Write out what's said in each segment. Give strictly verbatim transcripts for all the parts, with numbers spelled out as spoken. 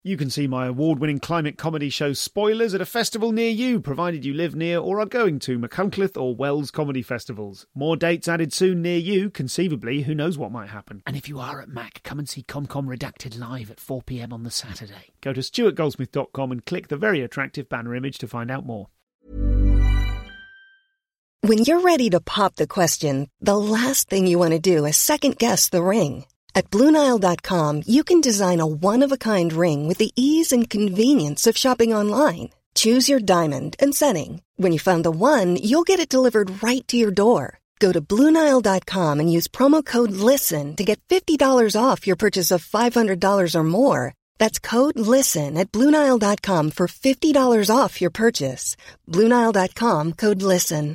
You can see my award-winning climate comedy show Spoilers at a festival near you, provided you live near or are going to Machynlleth or Wells comedy festivals. More dates added soon near you. Conceivably, who knows what might happen. And if you are at Mac, come and see ComCom Redacted live at four p.m. on the Saturday. Go to stuart goldsmith dot com and click the very attractive banner image to find out more. When you're ready to pop the question, the last thing you want to do is second-guess the ring. At Blue Nile dot com, you can design a one-of-a-kind ring with the ease and convenience of shopping online. Choose your diamond and setting. When you find the one, you'll get it delivered right to your door. Go to Blue Nile dot com and use promo code LISTEN to get fifty dollars off your purchase of five hundred dollars or more. That's code LISTEN at Blue Nile dot com for fifty dollars off your purchase. Blue Nile dot com, code LISTEN.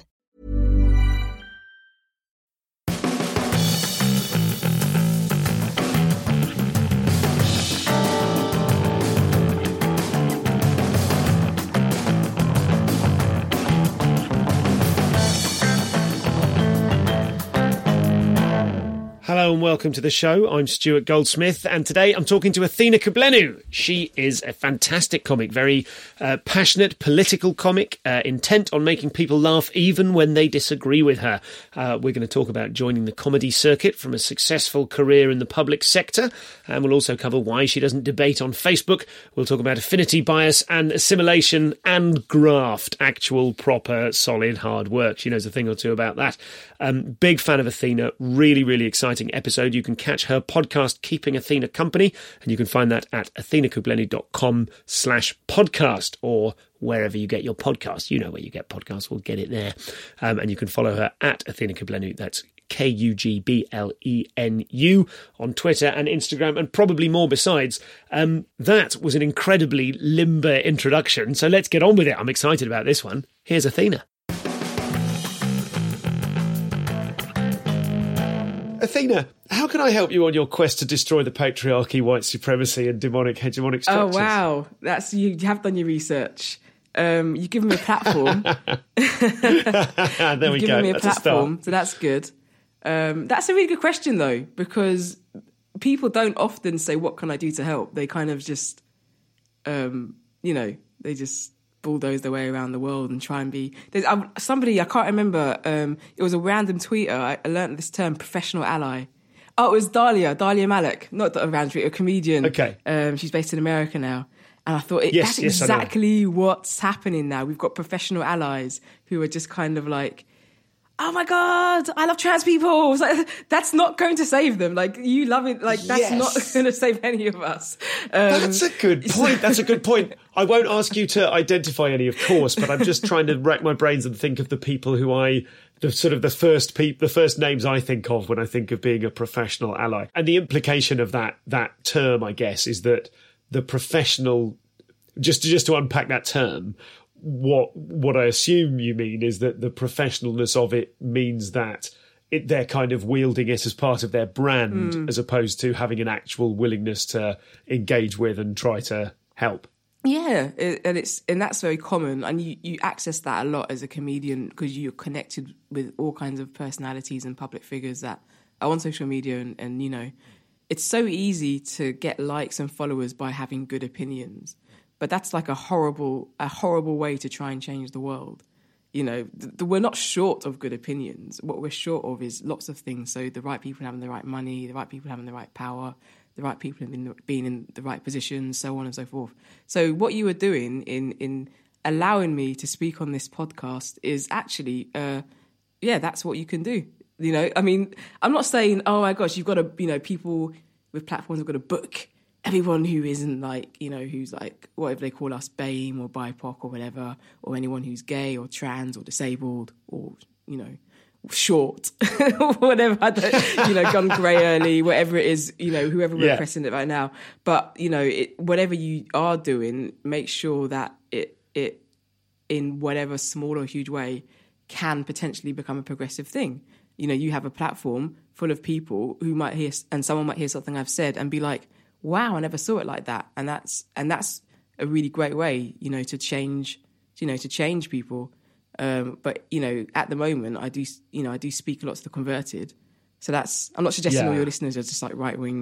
Hello and welcome to the show. I'm Stuart Goldsmith, and today I'm talking to Athena Kugblenu. She is a fantastic comic, very uh, passionate, political comic, uh, intent on making people laugh even when they disagree with her. Uh, we're going to talk about joining the comedy circuit from a successful career in the public sector, and we'll also cover why she doesn't debate on Facebook. We'll talk about affinity bias and assimilation and graft, actual, proper, solid, hard work. She knows a thing or two about that. Um, big fan of Athena, really, really exciting episode. You can catch her podcast, Keeping Athena Company, and you can find that at athenakugblenu.com slash podcast or wherever you get your podcasts. You know where you get podcasts, we'll get it there. Um, and you can follow her at Athena Kugblenu. That's K U G B L E N U on Twitter and Instagram, and probably more besides. Um, that was an incredibly limber introduction, so let's get on with it. I'm excited about this one. Here's Athena. Athena, how can I help you on your quest to destroy the patriarchy, white supremacy and demonic hegemonic structures? Oh, wow. That's you have done your research. Um, you've given me a platform. there you've we given go. me a That's platform, a start. so that's good. Um, that's a really good question, though, because people don't often say, what can I do to help? They kind of just, um, you know, they just bulldoze their way around the world and try and be... There's um, somebody, I can't remember, um, it was a random tweeter, I, I learned this term, professional ally. Oh, it was Dahlia, Dahlia Malik, not a random tweeter, a comedian. Okay. Um, she's based in America now. And I thought, it, Yes, that's yes, I know. exactly what's happening now. We've got professional allies who are just kind of like, oh my God, I love trans people. It's like, that's not going to save them. Like, you love it. Like, that's Yes. not going to save any of us. Um, That's a good point. That's a good point. I won't ask you to identify any, of course, but I'm just trying to rack my brains and think of the people who I, the sort of the first peop, the first names I think of when I think of being a professional ally. And the implication of that that term, I guess, is that the professional, just to, just to unpack that term, what what I assume you mean is that the professionalness of it means that it, they're kind of wielding it as part of their brand, mm. as opposed to having an actual willingness to engage with and try to help. Yeah, it, and it's and that's very common, and you, you access that a lot as a comedian because you're connected with all kinds of personalities and public figures that are on social media, and, and you know, it's so easy to get likes and followers by having good opinions. But that's like a horrible, a horrible way to try and change the world. You know, th- we're not short of good opinions. What we're short of is lots of things. So the right people having the right money, the right people having the right power, the right people being, being in the right positions, so on and so forth. So what you were doing in in allowing me to speak on this podcast is actually, uh, yeah, that's what you can do. You know, I mean, I'm not saying, oh my gosh, you've got to, you know, people with platforms have got to book everyone who isn't like, you know, who's like, whatever they call us, B A M E or B I P O C or whatever, or anyone who's gay or trans or disabled or, you know, short, whatever, I don't, you know, gone grey early, whatever it is, you know, whoever we're yeah. pressing it right now. But, you know, it, whatever you are doing, make sure that it, it, in whatever small or huge way, can potentially become a progressive thing. You know, you have a platform full of people who might hear, and someone might hear something I've said and be like, wow, I never saw it like that. And that's and that's a really great way, you know, to change, you know, to change people. Um, but, you know, at the moment, I do, you know, I do speak a lot to the converted. So that's, I'm not suggesting yeah. all your listeners are just like right-wing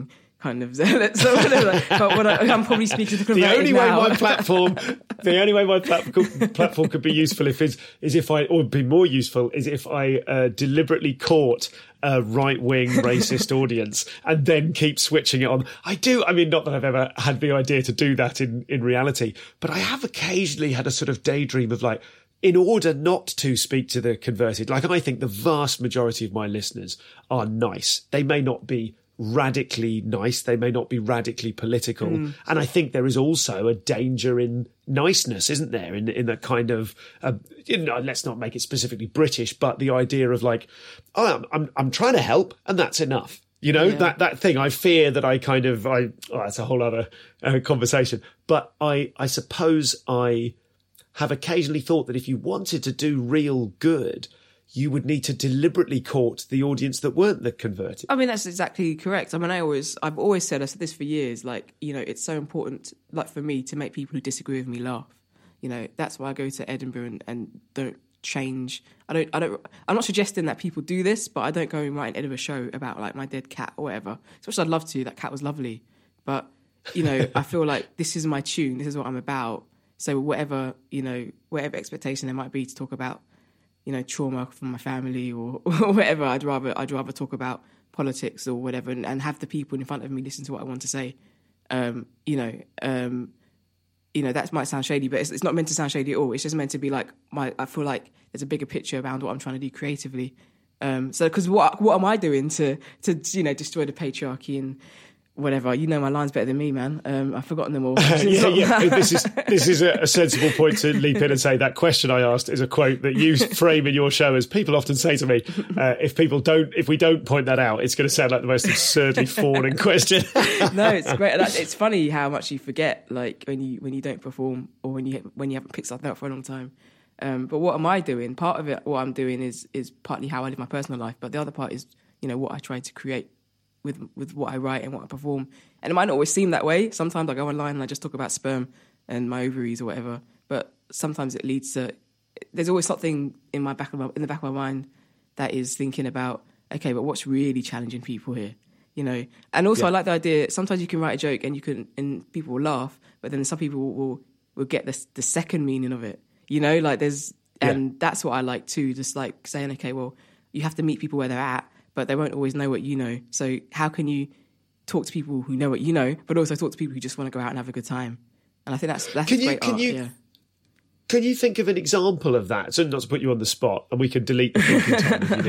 kind of zealot. So whatever. But what I, I'm probably speaking to the The only now. way my platform, the only way my platform, platform could be useful if is is if I, or be more useful is if I uh, deliberately caught a right-wing racist audience and then keep switching it on. I do. I mean, not that I've ever had the idea to do that in in reality, but I have occasionally had a sort of daydream of like, in order not to speak to the converted, like I think the vast majority of my listeners are nice. They may not be radically nice. They may not be radically political. Mm. And I think there is also a danger in niceness, isn't there? In in that kind of, uh, you know, let's not make it specifically British, but the idea of like, oh, I'm I'm, I'm trying to help, and that's enough. You know, yeah. that that thing. I fear that I kind of, I. Oh, that's a whole other uh, conversation. But I I suppose I have occasionally thought that if you wanted to do real good, you would need to deliberately court the audience that weren't the converted. I mean, that's exactly correct. I mean, I always, I've always said, I said this for years, like, you know, it's so important, like for me, to make people who disagree with me laugh. You know, that's why I go to Edinburgh and, and don't change. I don't, I don't, I'm not suggesting that people do this, but I don't go and write an Edinburgh show about like my dead cat or whatever. As much as I'd love to, that cat was lovely. But, you know, I feel like this is my tune, this is what I'm about. So whatever, you know, whatever expectation there might be to talk about, you know, trauma from my family or, or whatever, I'd rather I'd rather talk about politics or whatever and, and have the people in front of me listen to what I want to say. Um, you know, um, you know, that might sound shady, but it's, it's not meant to sound shady at all. It's just meant to be like, my. I feel like there's a bigger picture around what I'm trying to do creatively. Um, so, because what what am I doing to, to, you know, destroy the patriarchy and whatever? You know my lines better than me, man. Um, I've forgotten them all. yeah, yeah. This is this is a, a sensible point to leap in and say that question I asked is a quote that you frame in your show as people often say to me. Uh, if people don't, if we don't point that out, it's going to sound like the most absurdly fawning question. No, it's great. It's funny how much you forget, like when you when you don't perform or when you when you haven't picked something up for a long time. Um, but what am I doing? Part of it, what I'm doing is is partly how I live my personal life, but the other part is, you know, what I try to create with with what I write and what I perform. And it might not always seem that way. Sometimes I go online and I just talk about sperm and my ovaries or whatever. But sometimes it leads to, there's always something in my back of my, in the back of my mind that is thinking about, okay, but what's really challenging people here? You know? And also yeah. I like the idea, sometimes you can write a joke and you can, and people will laugh, but then some people will, will, will get the, the second meaning of it. You know, like there's, and yeah. that's what I like too, just like saying, okay, well, you have to meet people where they're at, but they won't always know what you know. So how can you talk to people who know what you know, but also talk to people who just want to go out and have a good time? And I think that's that's can you, great can art. You, yeah. Can you think of an example of that? So not to put you on the spot, and we can delete the talking time if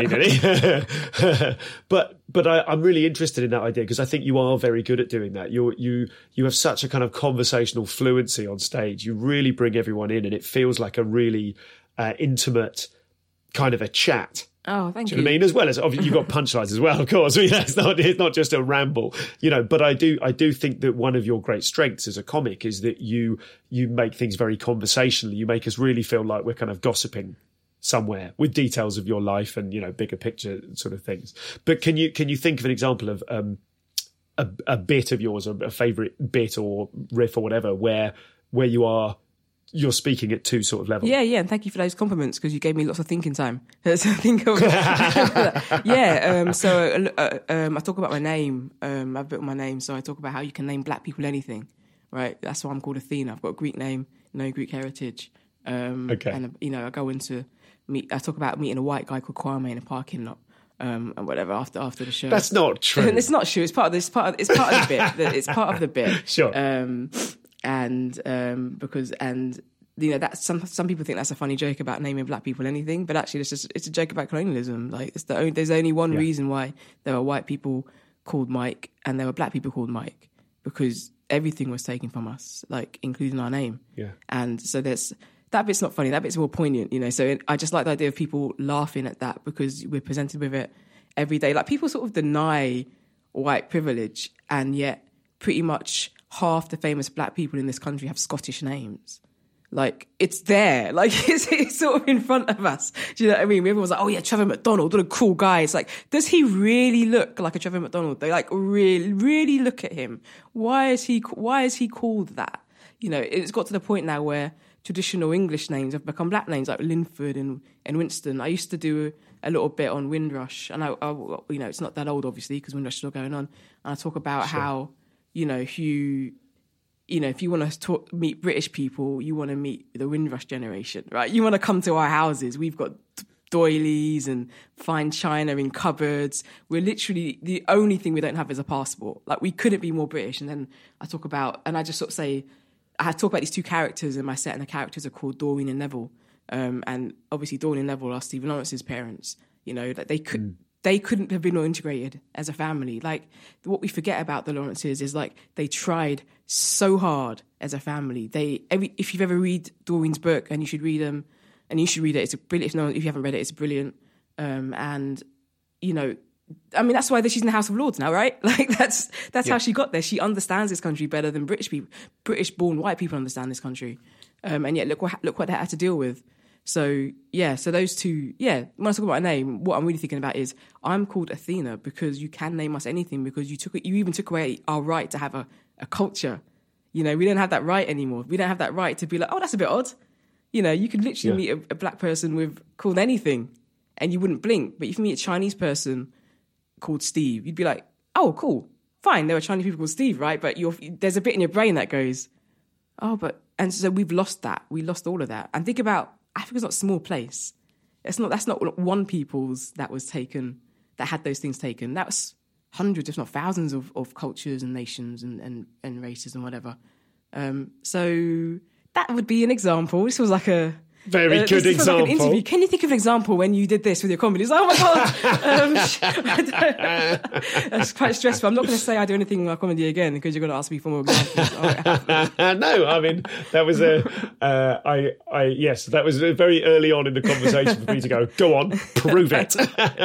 you need any. but but I, I'm really interested in that idea because I think you are very good at doing that. You you you have such a kind of conversational fluency on stage. You really bring everyone in, and it feels like a really uh, intimate kind of a chat. Oh, thank do you. you know what I mean? As well as obviously you've got punchlines as well, of course. I mean, it's not it's not just a ramble, you know. But I do I do think that one of your great strengths as a comic is that you you make things very conversational. You make us really feel like we're kind of gossiping somewhere with details of your life and, you know, bigger picture sort of things. But can you can you think of an example of um, a, a bit of yours, a, a favourite bit or riff or whatever, where where you are. You're speaking at two sort of levels. Yeah, yeah, and thank you for those compliments because you gave me lots of thinking time. So I think of, yeah. Um, so uh, um, I talk about my name. Um, I've built my name, so I talk about how you can name black people anything, right? That's why I'm called Athena. I've got a Greek name, no Greek heritage. Um, okay. And you know, I go into meet. I talk about meeting a white guy called Kwame in a parking lot. Um, and whatever after after the show. That's not true. It's not true. It's part of this. Part of, it's part of the bit. It's part of the bit. Sure. Um, and um, because and you know that's some some people think that's a funny joke about naming black people anything, but actually it's just it's a joke about colonialism. Like it's the only, there's only one yeah. reason why there are white people called Mike and there were black people called Mike, because everything was taken from us, like including our name. Yeah. And so there's that bit's not funny. That bit's more poignant, you know. So it, I just like the idea of people laughing at that because we're presented with it every day. Like people sort of deny white privilege, and yet pretty much half the famous black people in this country have Scottish names. Like, it's there. Like, it's, it's sort of in front of us. Do you know what I mean? Everyone's like, oh yeah, Trevor McDonald, what a cool guy. It's like, does he really look like a Trevor McDonald? They like really, really look at him. Why is he, why is he called that? You know, it's got to the point now where traditional English names have become black names, like Linford and, and Winston. I used to do a, a little bit on Windrush, and I, I, you know, it's not that old, obviously, because Windrush is still going on. And I talk about sure. how, you know, if you, you know, if you want to talk, meet British people, you want to meet the Windrush generation, right? You want to come to our houses. We've got doilies and fine china in cupboards. We're literally, the only thing we don't have is a passport. Like, we couldn't be more British. And then I talk about, and I just sort of say, I talk about these two characters in my set, and the characters are called Doreen and Neville. Um, and obviously Doreen and Neville are Stephen Lawrence's parents. You know, that they could, mm. they couldn't have been more integrated as a family. Like, what we forget about the Lawrences is, like, they tried so hard as a family. They, every, if you've ever read Doreen's book, and you should read them, and you should read it, it's a brilliant, if, no, if you haven't read it, it's brilliant. Um, and, you know, I mean, that's why she's in the House of Lords now, right? Like, that's that's yeah. how she got there. She understands this country better than British people, British-born white people understand this country. Um, and yet, look what look what they had to deal with. So, yeah, so those two, yeah, when I talk about a name, what I'm really thinking about is, I'm called Athena because you can name us anything, because you took you even took away our right to have a, a culture. You know, we don't have that right anymore. We don't have that right to be like, oh, that's a bit odd. You know, you could literally yeah. meet a, a black person with called anything and you wouldn't blink. But if you meet a Chinese person called Steve, you'd be like, oh, cool, fine. There are Chinese people called Steve, right? But you're, there's a bit in your brain that goes, oh, but, and so we've lost that. We lost all of that. And think about, Africa's not a small place. It's not, that's not one people's that was taken, that had those things taken. That was hundreds, if not thousands of, of cultures and nations and, and, and races and whatever. Um, so that would be an example. This was like a very uh, good example. Like an Can you think of an example when you did this with your comedy? It's like, oh my God. um, that's quite stressful. I'm not going to say I do anything with my comedy again because you're going to ask me for more examples. Oh, no, I mean, that was a, uh, I, I, yes, that was very early on in the conversation for me to go, go on, prove it.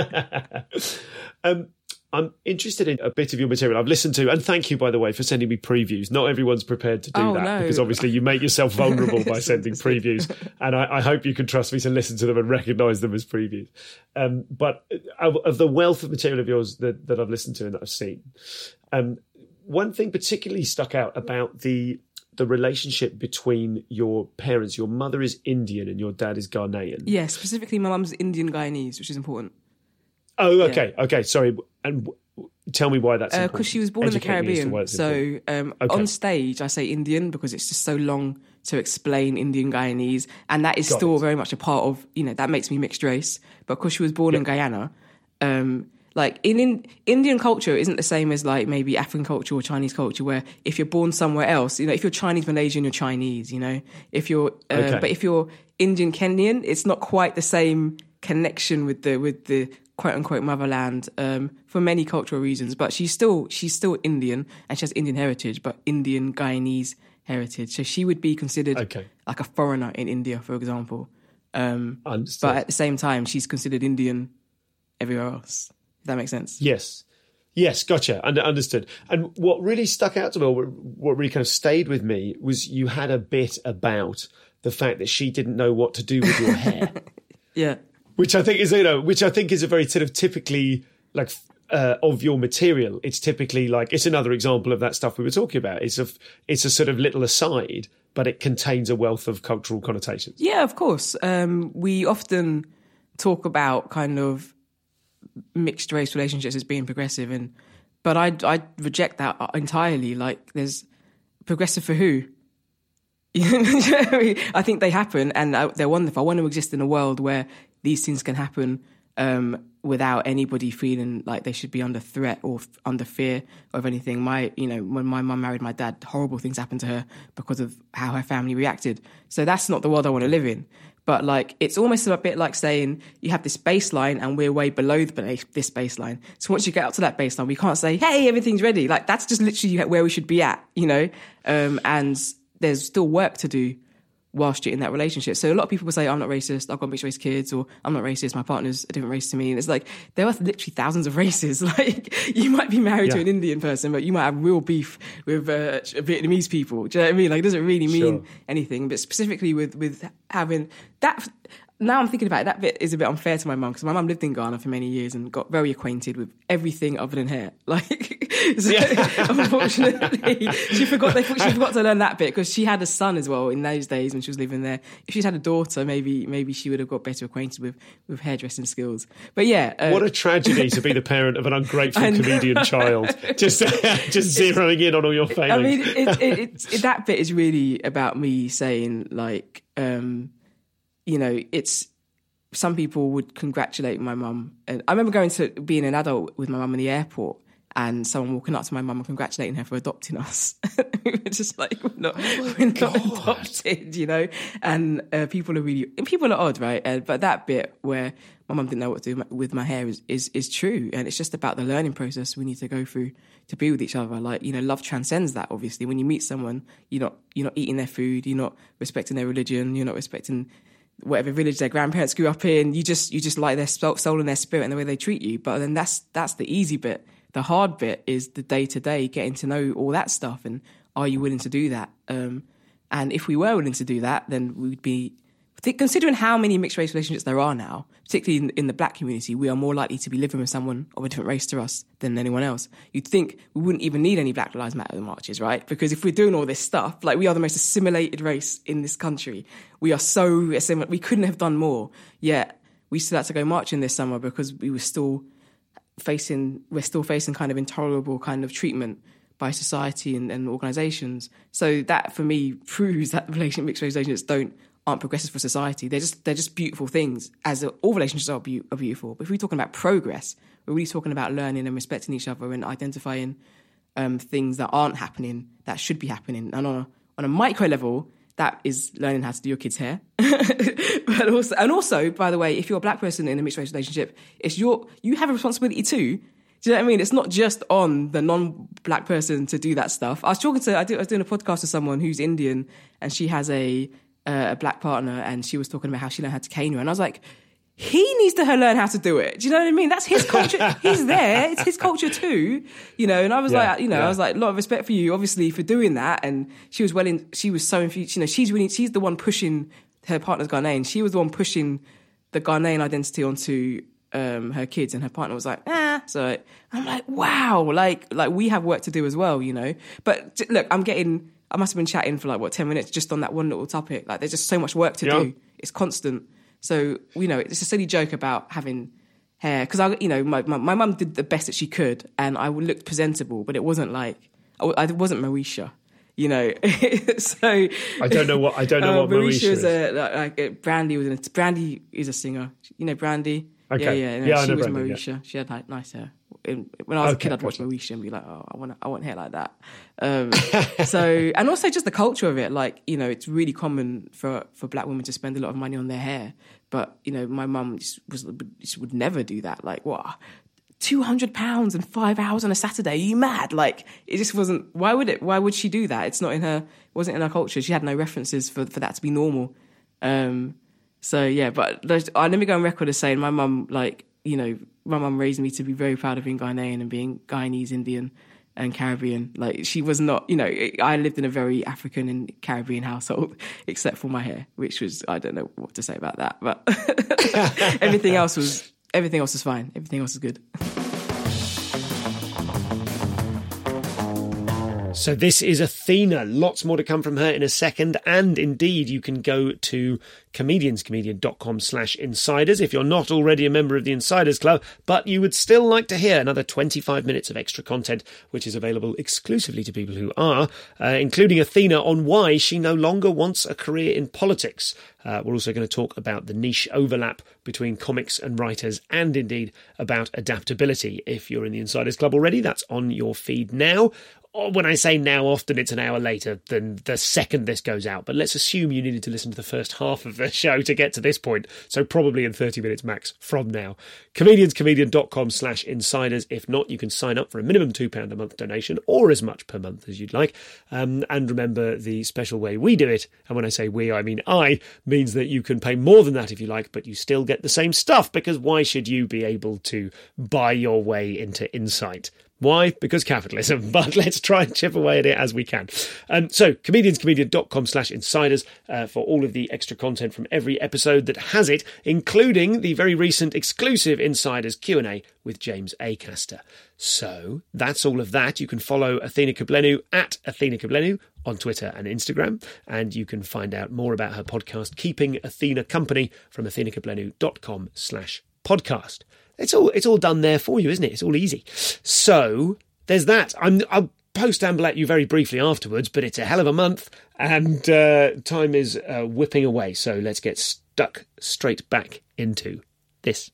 um, I'm interested in a bit of your material. I've listened to, and thank you, by the way, for sending me previews. Not everyone's prepared to do oh, that no. because obviously you make yourself vulnerable by sending previews. And I, I hope you can trust me to listen to them and recognise them as previews. Um, but of, of the wealth of material of yours that, that I've listened to and that I've seen, um, one thing particularly stuck out about the the relationship between your parents. Your mother is Indian and your dad is Ghanaian. Yeah, specifically my mum's Indian Guyanese, which is important. Oh, okay, yeah. okay, sorry. And w- tell me why that's important. Because uh, she was born Educate in the Caribbean. So um, okay. on stage, I say Indian because it's just so long to explain Indian Guyanese. And that is Got still it. very much a part of, you know, that makes me mixed race. But because she was born yep. in Guyana, um, like in, in Indian culture isn't the same as like maybe African culture or Chinese culture, where if you're born somewhere else, you know, if you're Chinese Malaysian, you're Chinese, you know. If you're, uh, okay. But if you're Indian Kenyan, it's not quite the same connection with the with the quote unquote motherland um, for many cultural reasons, but she's still she's still Indian and she has Indian heritage, but Indian Guyanese heritage. So she would be considered okay. like a foreigner in India, for example. Um, Understood. But at the same time, she's considered Indian everywhere else. If that makes sense. Yes. Yes, gotcha. Under, understood. And what really stuck out to me, or what really kind of stayed with me, was you had a bit about the fact that she didn't know what to do with your hair. Yeah. Which I think is, you know, which I think is a very sort of typically like uh, of your material. It's typically like, it's another example of that stuff we were talking about. It's a, it's a sort of little aside, but it contains a wealth of cultural connotations. Yeah, of course. Um, we often talk about kind of mixed race relationships as being progressive, and but I I reject that entirely. Like, there's progressive for who? I think they happen and they're wonderful. I want to exist in a world where these things can happen um, without anybody feeling like they should be under threat or f- under fear of anything. My, you know, when my mum married my dad, horrible things happened to her because of how her family reacted. So that's not the world I want to live in. But like, it's almost a bit like saying you have this baseline and we're way below the base, this baseline. So once you get up to that baseline, we can't say, hey, everything's ready. Like, that's just literally where we should be at, you know? Um, and there's still work to do whilst you're in that relationship. So a lot of people will say, I'm not racist, I've got mixed race kids, or I'm not racist, my partner's a different race to me. And it's like, there are literally thousands of races. Like, you might be married yeah. to an Indian person, but you might have real beef with uh, Vietnamese people. Do you know what I mean? Like, it doesn't really mean sure. anything. But specifically with, with having that, now I'm thinking about it, that bit is a bit unfair to my mum, because my mum lived in Ghana for many years and got very acquainted with everything other than hair. Like, So, unfortunately, she forgot. They, she forgot to learn that bit because she had a son as well in those days when she was living there. If she'd had a daughter, maybe maybe she would have got better acquainted with, with hairdressing skills. But yeah, uh, what a tragedy to be the parent of an ungrateful comedian child. Just just zeroing in on all your failings. I mean, it, it, it, it, that bit is really about me saying, like, um, you know, it's. Some people would congratulate my mum. And I remember going to being an adult with my mum in the airport and someone walking up to my mum and congratulating her for adopting us. We were just like, we're not, oh we're not adopted, you know? And uh, people are really, and people are odd, right? Uh, but that bit where my mum didn't know what to do with my hair is, is, is true. And it's just about the learning process we need to go through to be with each other. Like, you know, love transcends that, obviously. When you meet someone, you're not, you're not eating their food, you're not respecting their religion, you're not respecting whatever village their grandparents grew up in. You just you just like their soul and their spirit and the way they treat you. But then that's that's the easy bit. The hard bit is the day to day, getting to know all that stuff. And are you willing to do that? Um, and if we were willing to do that, then we'd be considering how many mixed race relationships there are now, particularly in, in the black community. We are more likely to be living with someone of a different race to us than anyone else. You'd think we wouldn't even need any Black Lives Matter marches, right? Because if we're doing all this stuff, like, we are the most assimilated race in this country. We are so assimilated. We couldn't have done more. Yet we still had to go marching this summer because we were still facing, we're still facing kind of intolerable kind of treatment by society and, and organisations. So that, for me, proves that relation, mixed race relationships don't aren't progressive for society. They're just they're just beautiful things, as all relationships are, be- are beautiful. But if we're talking about progress, we're really talking about learning and respecting each other and identifying um, things that aren't happening that should be happening. And on a on a micro level, that is learning how to do your kids' hair. But also, and also, by the way, if you're a black person in a mixed race relationship, it's your you have a responsibility too. Do you know what I mean? It's not just on the non-black person to do that stuff. I was talking to I, did, I was doing a podcast with someone who's Indian, and she has a Uh, a black partner, and she was talking about how she learned how to cane her, and I was like, he needs to learn how to do it. Do you know what I mean? That's his culture. He's there. It's his culture too, you know. And I was yeah, like, you know, yeah. I was like, a lot of respect for you, obviously, for doing that. And she was well in. She was so infused. You know, she's really. She's the one pushing her partner's Ghanaian. She was the one pushing the Ghanaian identity onto um, her kids, and her partner was like, ah. So I'm like, wow, like, like we have work to do as well, you know. But look, I'm getting. I must have been chatting for like, what, ten minutes just on that one little topic. Like, there's just so much work to yeah. do. It's constant. So, you know, it's a silly joke about having hair. Because, I, you know, my my, my mum did the best that she could, and I looked presentable, but it wasn't like, I, I wasn't Moesha, you know. So I don't know what, I don't know uh, what Moesha, Moesha is. is a, like, like, Brandy was in a, Brandy is a singer. You know Brandy? Okay. Yeah, yeah. No, yeah she I know was Brandy, Moesha. Yeah. She had like nice hair. In, when I was okay, a kid, I'd watch gotcha. Moesha and be like, oh, I want, I want hair like that. Um, so, and also just the culture of it. Like, you know, it's really common for, for black women to spend a lot of money on their hair. But, you know, my mum just was just would never do that. Like, what? two hundred pounds and five hours on a Saturday? Are you mad? Like, it just wasn't, why would it, why would she do that? It's not in her, it wasn't in her culture. She had no references for, for that to be normal. Um, so, yeah, but uh, let me go on record as saying my mum, like, you know, my mum raised me to be very proud of being Ghanaian and being Guyanese, Indian and Caribbean. Like, she was not, you know, I lived in a very African and Caribbean household, except for my hair, which was, I don't know what to say about that, but everything else was, everything else was fine. Everything else was good. So this is Athena. Lots more to come from her in a second. And indeed, you can go to comedianscomedian.com slash insiders if you're not already a member of the Insiders Club, but you would still like to hear another twenty-five minutes of extra content, which is available exclusively to people who are, uh, including Athena on why she no longer wants a career in politics. Uh, we're also going to talk about the niche overlap between comics and writers, and indeed about adaptability. If you're in the Insiders Club already, that's on your feed now. Or when I say now, often it's an hour later than the second this goes out. But let's assume you needed to listen to the first half of the show to get to this point. So probably in thirty minutes max from now. Comedianscomedian.com slash insiders. If not, you can sign up for a minimum two pounds a month donation, or as much per month as you'd like. Um, and remember, the special way we do it, and when I say we, I mean I, means that you can pay more than that if you like, but you still get the same stuff, because why should you be able to buy your way into insight? Why? Because capitalism. But let's try and chip away at it as we can. Um, so, comedianscomedian.com slash insiders uh, for all of the extra content from every episode that has it, including the very recent exclusive Insiders Q and A with James Acaster. So, that's all of that. You can follow Athena Kugblenu at Athena Kugblenu on Twitter and Instagram, and you can find out more about her podcast, Keeping Athena Company, from athenakugblenu.com slash podcast. It's all it's all done there for you, isn't it? It's all easy. So there's that. I'm, I'll post amble at you very briefly afterwards, but it's a hell of a month, and uh, time is uh, whipping away. So let's get stuck straight back into this.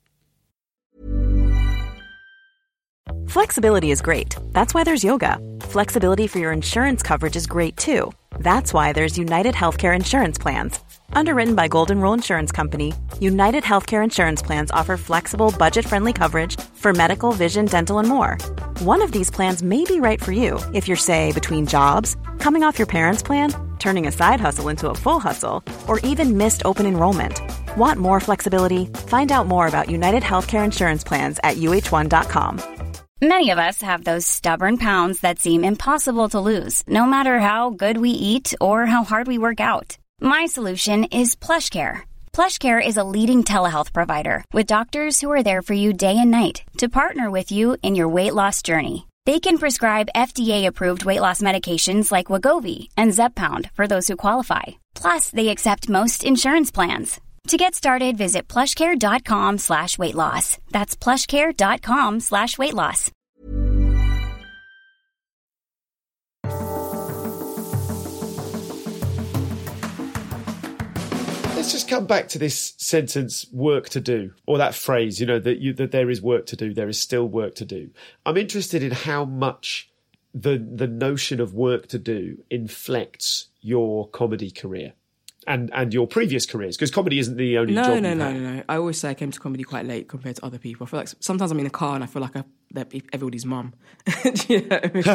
Flexibility is great. That's why there's yoga. Flexibility for your insurance coverage is great too. That's why there's United Healthcare Insurance Plans. Underwritten by Golden Rule Insurance Company, United Healthcare Insurance Plans offer flexible, budget-friendly coverage for medical, vision, dental, and more. One of these plans may be right for you if you're, say, between jobs, coming off your parents' plan, turning a side hustle into a full hustle, or even missed open enrollment. Want more flexibility? Find out more about United Healthcare Insurance Plans at U H one dot com. Many of us have those stubborn pounds that seem impossible to lose, no matter how good we eat or how hard we work out. My solution is PlushCare. PlushCare is a leading telehealth provider with doctors who are there for you day and night to partner with you in your weight loss journey. They can prescribe F D A-approved weight loss medications like Wegovy and Zepbound for those who qualify. Plus, they accept most insurance plans. To get started, visit plushcare.com slash weight loss. That's plushcare.com slash weight loss. Let's just come back to this sentence, work to do, or that phrase, you know, that you, that there is work to do, there is still work to do. I'm interested in how much the the notion of work to do inflects your comedy career. And and your previous careers, because comedy isn't the only no, job No, you no, have. no, no, no. I always say I came to comedy quite late compared to other people. I feel like sometimes I'm in a car and I feel like I, that everybody's mum. You know what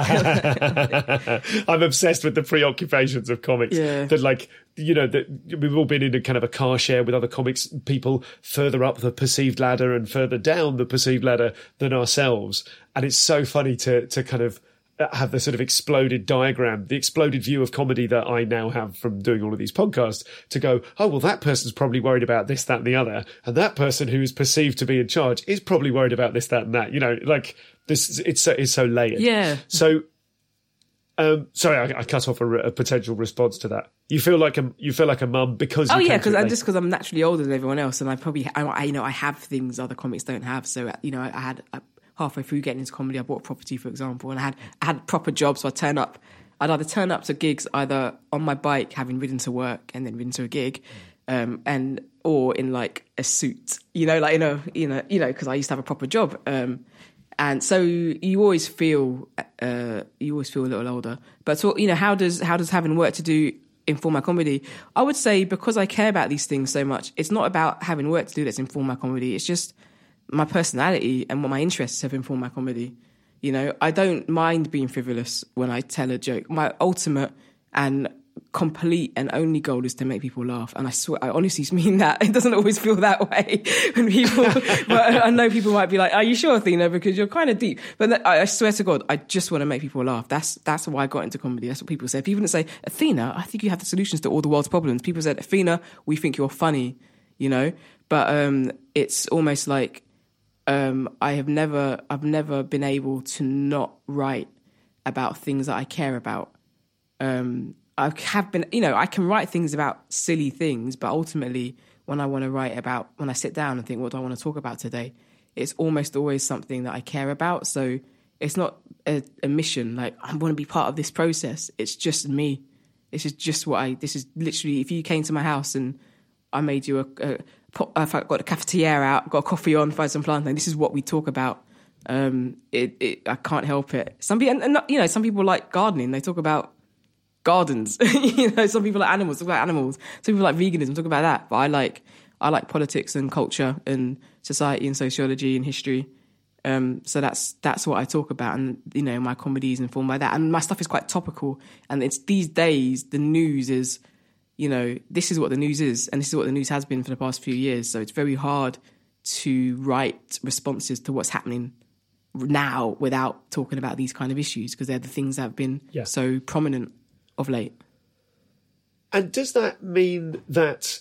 I mean? I'm obsessed with the preoccupations of comics. Yeah. That, like, you know, that we've all been in a kind of a car share with other comics, people further up the perceived ladder and further down the perceived ladder than ourselves. And it's so funny to to kind of have the sort of exploded diagram, the exploded view of comedy that I now have from doing all of these podcasts, to go, oh, well, that person's probably worried about this, that, and the other. And that person who is perceived to be in charge is probably worried about this, that, and that. You know, like, this, it's so, it's so layered. Yeah. So, um, sorry, I, I cut off a, a potential response to that. You feel like a, you feel like a mum because you Oh, yeah, because I'm just because I'm naturally older than everyone else. And I probably, I, I, you know, I have things other comics don't have. So, you know, I, I had... I, halfway through getting into comedy, I bought a property, for example, and I had I had a proper job, so I'd turn up. I'd either turn up to gigs either on my bike, having ridden to work, and then ridden to a gig, um, and or in like a suit, you know, like you know, you know, you know, because I used to have a proper job, um, and so you always feel uh, you always feel a little older. But so, you know, how does how does having work to do inform my comedy? I would say because I care about these things so much, it's not about having work to do that's informed my comedy. It's just my personality and what my interests have informed my comedy. You know, I don't mind being frivolous when I tell a joke. My ultimate and complete and only goal is to make people laugh. And I swear, I honestly mean that. It doesn't always feel that way when people, but I know people might be like, are you sure, Athena? Because you're kind of deep. But I swear to God, I just want to make people laugh. That's that's why I got into comedy. That's what people say. People didn't say, Athena, I think you have the solutions to all the world's problems. People said, Athena, we think you're funny, you know? But um, it's almost like, Um, I have never, I've never been able to not write about things that I care about. Um, I have been, you know, I can write things about silly things, but ultimately, when I want to write about, when I sit down and think, what do I want to talk about today? It's almost always something that I care about. So it's not a, a mission, like I want to be part of this process. It's just me. This is just what I. This is literally, if you came to my house and I made you a. a I've got a cafetiere out, got a coffee on, fried some plantain. This is what we talk about. Um, it, it, I can't help it. Some people, and not, you know, some people like gardening. They talk about gardens. You know, some people like animals. Talk about animals. Some people like veganism. Talk about that. But I like, I like politics and culture and society and sociology and history. Um, so that's that's what I talk about, and you know, my comedy is informed by that. And my stuff is quite topical. And it's these days the news is. You know, this is what the news is, and this is what the news has been for the past few years. So it's very hard to write responses to what's happening now without talking about these kind of issues, because they're the things that have been Yeah. so prominent of late. And does that mean that,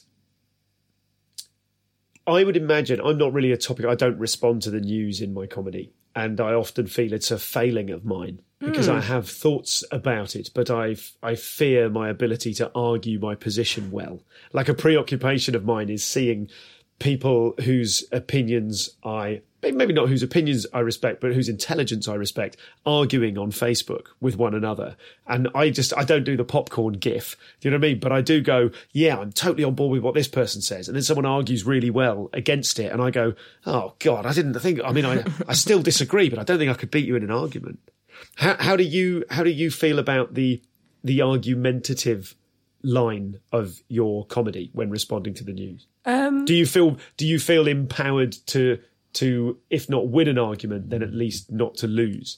I would imagine, I'm not really a topic, I don't respond to the news in my comedy, and I often feel it's a failing of mine because mm. I have thoughts about it, but I I fear my ability to argue my position well. Like a preoccupation of mine is seeing people whose opinions I, maybe not whose opinions I respect, but whose intelligence I respect, arguing on Facebook with one another. And I just, I don't do the popcorn gif. Do you know what I mean? But I do go, yeah, I'm totally on board with what this person says. And then someone argues really well against it. And I go, oh God, I didn't think, I mean, I, I still disagree, but I don't think I could beat you in an argument. How, how do you, how do you feel about the, the argumentative line of your comedy when responding to the news? Um, do you feel, do you feel empowered to, to, if not win an argument, then at least not to lose?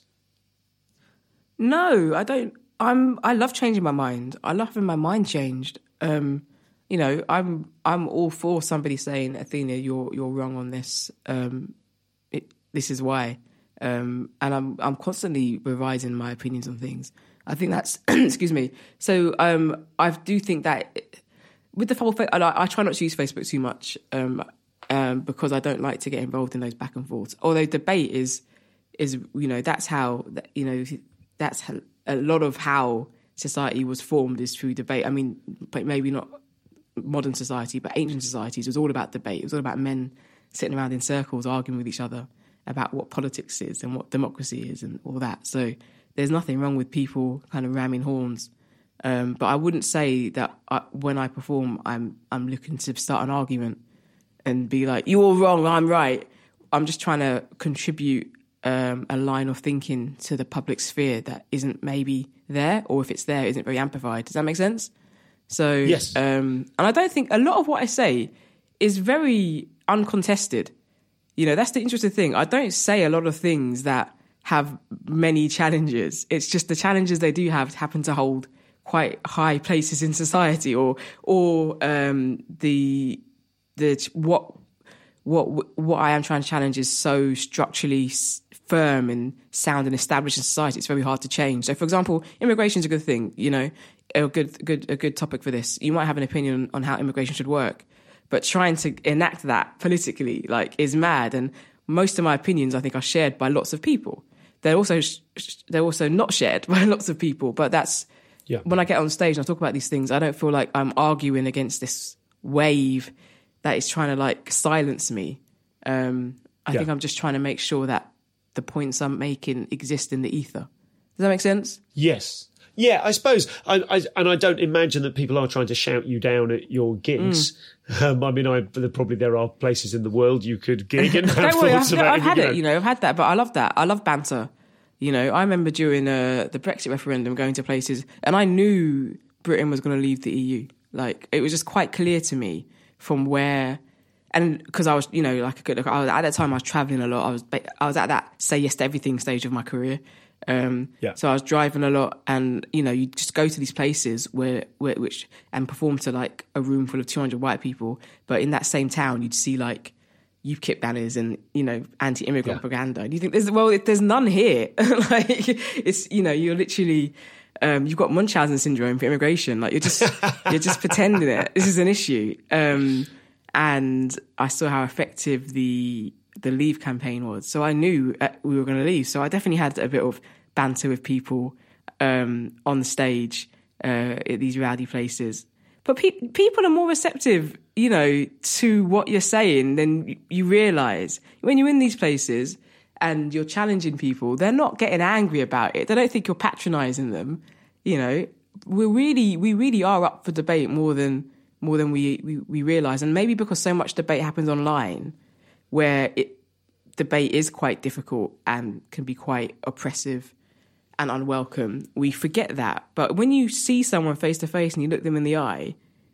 No, I don't. I'm. I love changing my mind. I love having my mind changed. Um, you know, I'm. I'm all for somebody saying, Athena, you're you're wrong on this. Um, it, this is why. Um, and I'm. I'm constantly revising my opinions on things. I think that's. excuse me. So um, I do think that with the whole. I, I try not to use Facebook too much. Um, Um, because I don't like to get involved in those back and forths. Although debate is, is you know, that's how, you know, that's a lot of how society was formed is through debate. I mean, but maybe not modern society, but ancient societies, it was all about debate. It was all about men sitting around in circles arguing with each other about what politics is and what democracy is and all that. So there's nothing wrong with people kind of ramming horns. Um, but I wouldn't say that I, when I perform, I'm I'm looking to start an argument and be like, you're all wrong, I'm right. I'm just trying to contribute um, a line of thinking to the public sphere that isn't maybe there, or if it's there, isn't very amplified. Does that make sense? So, yes. Um, and I don't think a lot of what I say is very uncontested. You know, that's the interesting thing. I don't say a lot of things that have many challenges. It's just the challenges they do have happen to hold quite high places in society, or or um, the... that what what what I am trying to challenge is so structurally firm and sound and established in society. It's very hard to change. So, for example, immigration is a good thing. You know, a good good a good topic for this. You might have an opinion on how immigration should work, but trying to enact that politically, like, is mad. And most of my opinions, I think, are shared by lots of people. They're also they're also not shared by lots of people. But that's yeah. When I get on stage and I talk about these things, I don't feel like I'm arguing against this wave that is trying to like silence me. Um, I yeah. think I'm just trying to make sure that the points I'm making exist in the ether. Does that make sense? Yes. Yeah, I suppose. I, I, and I don't imagine that people are trying to shout you down at your gigs. Mm. Um, I mean, I, probably there are places in the world you could gig and have don't worry, thoughts I've, about I've had you it, know. you know, I've had that, but I love that. I love banter. You know, I remember during uh, the Brexit referendum going to places, and I knew Britain was going to leave the E U. Like, it was just quite clear to me from where, and because I was, you know, like a good, I was, at that time I was traveling a lot. I was, I was at that say yes to everything stage of my career. Um, yeah. So I was driving a lot, and you know, you just go to these places where, where, which, and perform to like a room full of two hundred white people. But in that same town, you'd see like U KIP banners and, you know, anti-immigrant yeah. propaganda. And you think, there's, well, there's none here. Like, it's, you know, you're literally. Um, you've got Munchausen syndrome for immigration. Like, you're just you're just pretending it. This is an issue. Um, and I saw how effective the the Leave campaign was. So I knew we were going to leave. So I definitely had a bit of banter with people um, on the stage uh, at these rowdy places. But pe- people are more receptive, you know, to what you're saying than you realise. When you're in these places and you're challenging people, they're not getting angry about it. They don't think you're patronising them. You know, we really, we really are up for debate more than more than we we, we realise. And maybe because so much debate happens online, where it, debate is quite difficult and can be quite oppressive and unwelcome, we forget that. But when you see someone face to face and you look them in the eye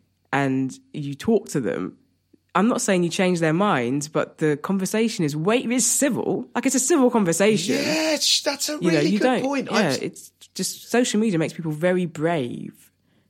and you talk to them, I'm not saying you change their minds, but the conversation is way is civil. Like, it's a civil conversation. Yeah, that's a really you know, you good don't, point. Yeah, I've... it's just social media makes people very brave.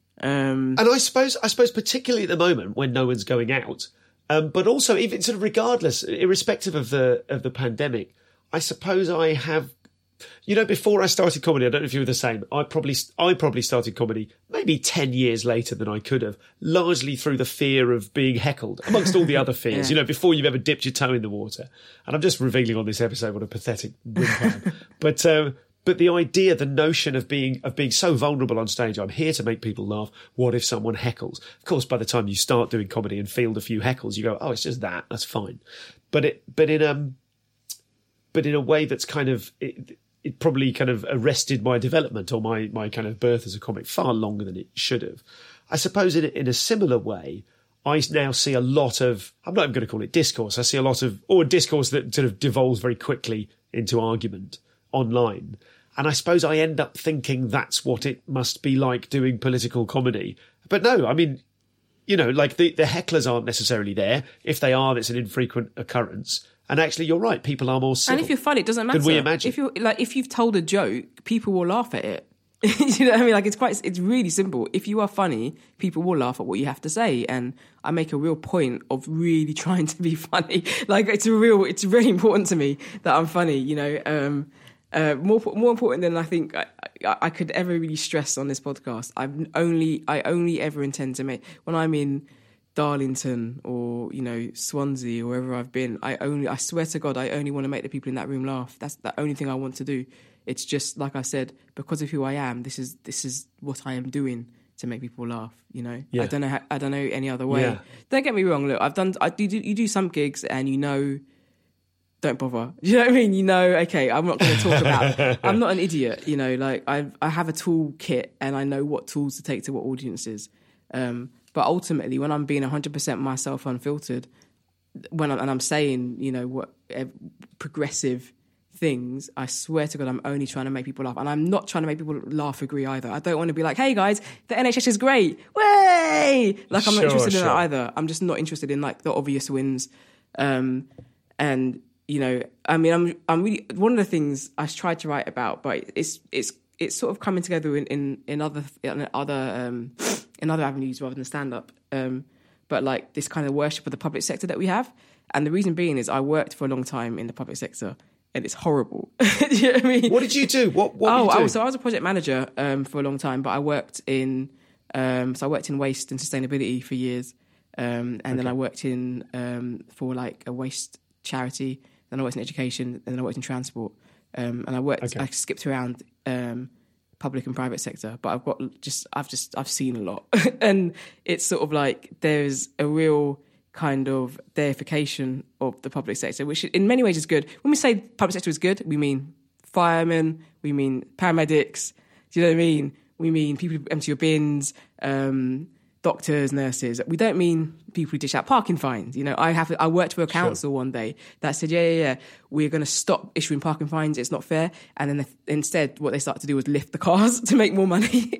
Um, and I suppose, I suppose, particularly at the moment when no one's going out, um, but also even sort of regardless, irrespective of the of the pandemic, I suppose I have. You know, before I started comedy, I don't know if you were the same. I probably I probably started comedy maybe ten years later than I could have, largely through the fear of being heckled, amongst all the other fears. yeah. You know, before you've ever dipped your toe in the water. And I'm just revealing on this episode what a pathetic wimp I am. But um, but the idea, the notion of being of being so vulnerable on stage, I'm here to make people laugh. What if someone heckles? Of course, by the time you start doing comedy and field a few heckles, you go, oh, it's just that. That's fine. But it but in um but in a way that's kind of. It, it probably kind of arrested my development or my, my kind of birth as a comic far longer than it should have. I suppose in, in a similar way, I now see a lot of, I'm not even going to call it discourse, I see a lot of, or discourse that sort of devolves very quickly into argument online. And I suppose I end up thinking that's what it must be like doing political comedy. But no, I mean, you know, like the, the hecklers aren't necessarily there. If they are, it's an infrequent occurrence. And actually, you're right. People are more civil. And if you're funny, it doesn't matter. Than we imagine. If you're like, if you've told a joke, people will laugh at it. You know what I mean? Like it's quite, it's really simple. If you are funny, people will laugh at what you have to say. And I make a real point of really trying to be funny. Like it's a real, it's really important to me that I'm funny. You know, um, uh, more more important than I think I, I, I could ever really stress on this podcast. I'm only, I only ever intend to make when I'm in Darlington or, you know, Swansea or wherever I've been, I only, I swear to God, I only want to make the people in that room laugh. That's the only thing I want to do. It's just, like I said, because of who I am, this is this is what I am doing to make people laugh, you know? Yeah. I don't know how, I don't know any other way. Yeah. Don't get me wrong, look, I've done, I do, you do some gigs and you know, don't bother. You know what I mean? You know, okay, I'm not going to talk about, I'm not an idiot, you know, like I I have a tool kit and I know what tools to take to what audiences. Um, But ultimately, when I'm being one hundred percent myself unfiltered, when I'm, and I'm saying, you know, what uh, progressive things, I swear to God, I'm only trying to make people laugh. And I'm not trying to make people laugh agree either. I don't want to be like, hey guys, the N H S is great. Way! Like I'm sure, not interested sure. in that either. I'm just not interested in like the obvious wins. Um, and, you know, I mean, I'm I'm really, one of the things I tried to write about, but it's it's it's sort of coming together in, in, in other in other um in other avenues rather than stand-up, um, but like this kind of worship of the public sector that we have. And the reason being is I worked for a long time in the public sector and it's horrible. Do you know what I mean? What did you do? What, what oh, were you doing? oh, so I was a project manager um, for a long time, but I worked in, um, so I worked in waste and sustainability for years. Um, and okay. then I worked in, um, for like a waste charity, then I worked in education, and then I worked in transport. Um, and I worked, okay. I skipped around, um, public and private sector, but I've got just I've just I've seen a lot. And it's sort of like there's a real kind of deification of the public sector, which in many ways is good. When we say public sector is good, we mean firemen, we mean paramedics, do you know what I mean? We mean people who empty your bins, um, doctors, nurses. We don't mean people who dish out parking fines. You know, I have I worked for a council sure. one day that said, yeah, yeah, yeah, we're going to stop issuing parking fines. It's not fair. And then the, instead, what they started to do was lift the cars to make more money. you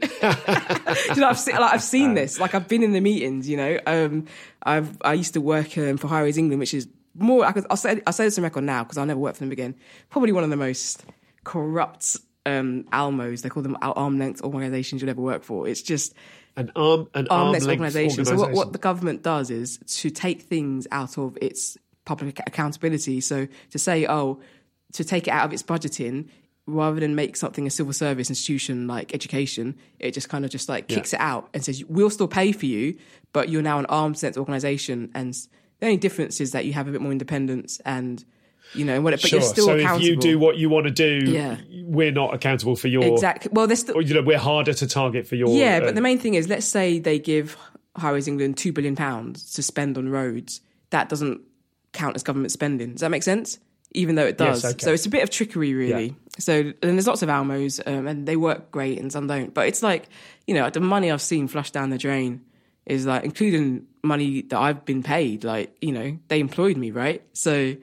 know, I've seen, like, I've seen this. Like, I've been in the meetings. You know, um, I've I used to work um, for Highways England, which is more. I could, I'll say I'll say this on record now because I'll never work for them again. Probably one of the most corrupt um, Almos. They call them arm length organisations you'll ever work for. It's just. An arm, an arm length organisation. So what, what the government does is to take things out of its public accountability. So to say, oh, to take it out of its budgeting, rather than make something a civil service institution like education, it just kind of just like kicks yeah. it out and says, we'll still pay for you, but you're now an arm's length organisation. And the only difference is that you have a bit more independence and, you know, but sure. you're still so accountable. So if you do what you want to do, yeah. we're not accountable for your... Exactly. Well, there's still... Or, you know, we're harder to target for your... Yeah, uh, but the main thing is, let's say they give Highways England two billion pounds to spend on roads. That doesn't count as government spending. Does that make sense? Even though it does. Yes, okay. So it's a bit of trickery, really. Yeah. So, and there's lots of Almos, um, and they work great and some don't. But it's like, you know, the money I've seen flushed down the drain is like, including money that I've been paid, like, you know, they employed me, right? So,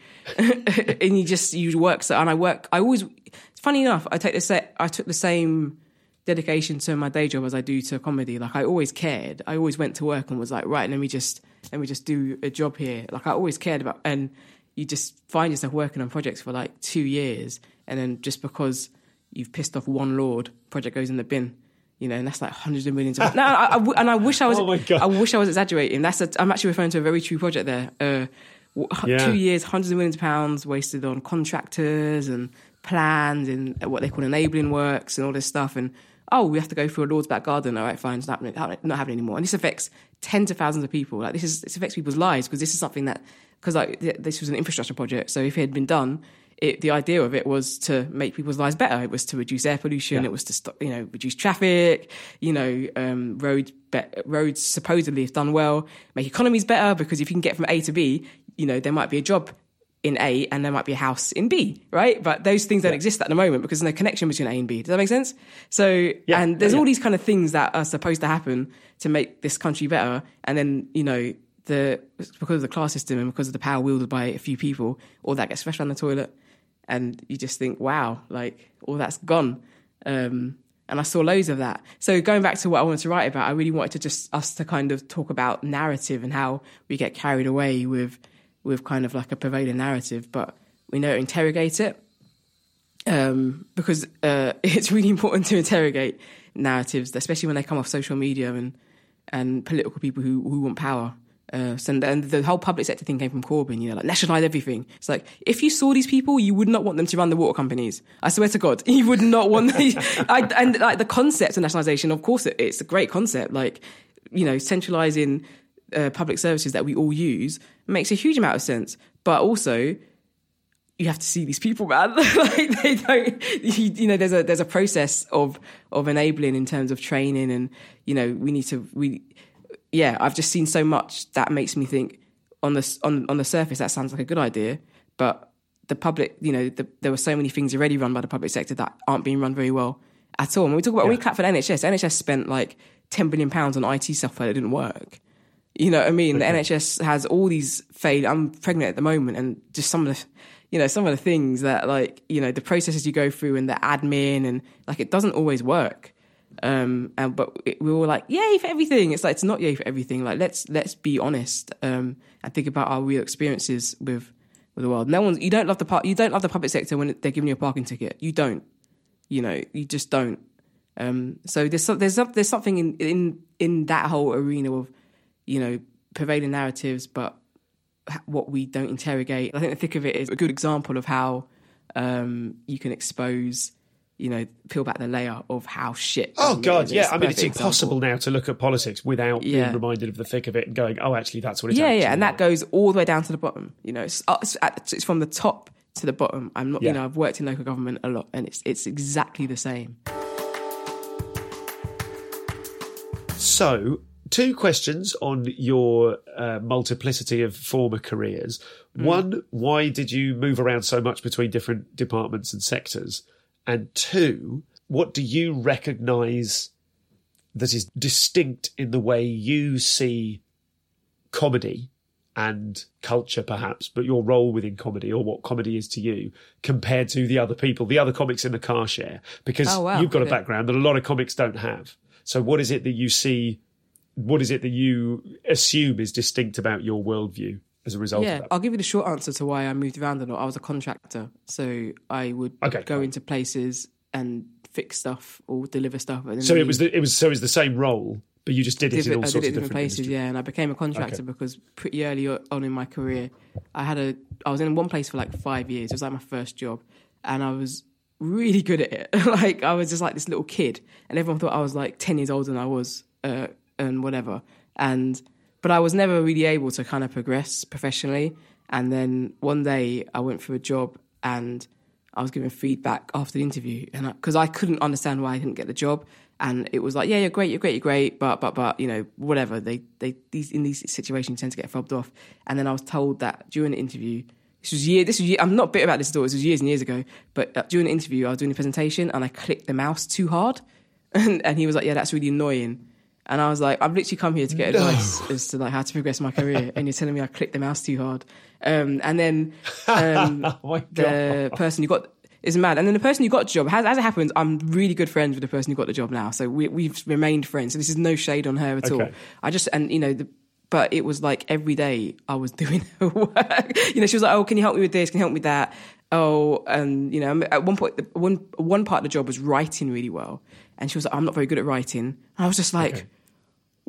and you just, you work, so, and I work, I always, it's funny enough, I take the set, I took the same dedication to my day job as I do to comedy. Like, I always cared. I always went to work and was like, right, let me just, let me just do a job here. Like, I always cared about, and you just find yourself working on projects for like two years, and then just because you've pissed off one lord, project goes in the bin. You know, and that's like hundreds of millions of... No, I, I, and I wish I was... Oh my God. I wish I was exaggerating. That's a, I'm actually referring to a very true project there, uh, Yeah. Two years, hundreds of millions of pounds wasted on contractors and plans and what they call enabling works and all this stuff. And, oh, we have to go through a Lord's back garden. All right, fine, it's not happening, not happening anymore. And this affects tens of thousands of people. Like this is, this affects people's lives because this is something that, because like this was an infrastructure project. So if it had been done, it, the idea of it was to make people's lives better. It was to reduce air pollution. Yeah. It was to stop, you know, reduce traffic. You know, um, roads be- roads supposedly, if done well, make economies better because if you can get from A to B, you know, there might be a job in A and there might be a house in B, right? But those things don't yeah. exist at the moment because there's no connection between A and B. Does that make sense? So, yeah. and there's yeah, all yeah. these kind of things that are supposed to happen to make this country better. And then, you know, the because of the class system and because of the power wielded by a few people, all that gets flushed down the toilet. And you just think, wow, like all that's gone. Um, and I saw loads of that. So going back to what I wanted to write about, I really wanted to just us to kind of talk about narrative and how we get carried away with with kind of like a prevailing narrative, but we know to interrogate it um, because uh, it's really important to interrogate narratives, especially when they come off social media and and political people who, who want power. Uh, so, and the whole public sector thing came from Corbyn, you know, like nationalise everything. It's like, if you saw these people, you would not want them to run the water companies. I swear to God, you would not want them. I, and like the concept of nationalisation, of course, it, it's a great concept. Like, you know, centralising uh, public services that we all use makes a huge amount of sense. But also, you have to see these people, man. Like they don't, you, you know, there's a there's a process of of enabling in terms of training, and you know, we need to we. Yeah, I've just seen so much that makes me think on the on on the surface that sounds like a good idea, but the public, you know, the, there were so many things already run by the public sector that aren't being run very well at all. When we talk about, yeah. when we clap for the N H S, the N H S spent like ten billion pounds on I T software that didn't work. You know what I mean? Okay. The N H S has all these failed. I'm pregnant at the moment, and just some of the, you know, some of the things that like, you know, the processes you go through and the admin and like it doesn't always work. Um, and but it, we were like, yay for everything. It's like it's not yay for everything. Like let's let's be honest um, and think about our real experiences with with the world. No one's you don't love the par- you don't love the public sector when they're giving you a parking ticket. You don't. You know, you just don't. Um, so there's there's there's something in, in in that whole arena of, you know, prevailing narratives, but what we don't interrogate. I think the thick of it is a good example of how um, you can expose. You know, peel back the layer of how shit. Oh God, yeah. I mean, it's impossible example. now to look at politics without yeah. being reminded of the thick of it and going, "Oh, actually, that's what it's." Yeah, yeah, and that goes all the way down to the bottom. You know, it's, it's, it's from the top to the bottom. I'm not, yeah. you know, I've worked in local government a lot, and it's it's exactly the same. So, two questions on your uh, multiplicity of former careers. Mm. One, why did you move around so much between different departments and sectors? And two, what do you recognise that is distinct in the way you see comedy and culture, perhaps, but your role within comedy or what comedy is to you compared to the other people, the other comics in the car share? Because oh, wow. you've got a background that a lot of comics don't have. So what is it that you see, what is it that you assume is distinct about your worldview? As a result yeah, of that. I'll give you the short answer to why I moved around a lot. I was a contractor, so I would okay, go cool. into places and fix stuff or deliver stuff. And so it was the, it was so it was the same role, but you just did it in all I sorts did it of different places. industries. Yeah, and I became a contractor okay. because pretty early on in my career, I had a I was in one place for like five years. It was like my first job, and I was really good at it. Like I was just like this little kid, and everyone thought I was like ten years older than I was, uh, and whatever, and. But I was never really able to kind of progress professionally. And then one day I went for a job and I was given feedback after the interview. And because I, I couldn't understand why I didn't get the job. And it was like, yeah, you're great, you're great, you're great. But, but, but, you know, whatever. They, they, these, in these situations, you tend to get fobbed off. And then I was told that during the interview, this was year, this was year, I'm not bitter about this at all. This was years and years ago. But uh, during the interview, I was doing a presentation and I clicked the mouse too hard. And, and he was like, yeah, that's really annoying. And I was like, I've literally come here to get no. advice as to like how to progress my career, and you're telling me I clicked the mouse too hard. Um, and then um, oh the person who got is mad. And then the person who got the job, as, as it happens, I'm really good friends with the person who got the job now. So we, we've remained friends. So this is no shade on her at okay. all. I just and you know, the, but it was like every day I was doing her work. You know, she was like, "Oh, can you help me with this? Can you help me with that?" Oh, and you know, at one point, one one part of the job was writing really well. And she was like, I'm not very good at writing. And I was just like, okay.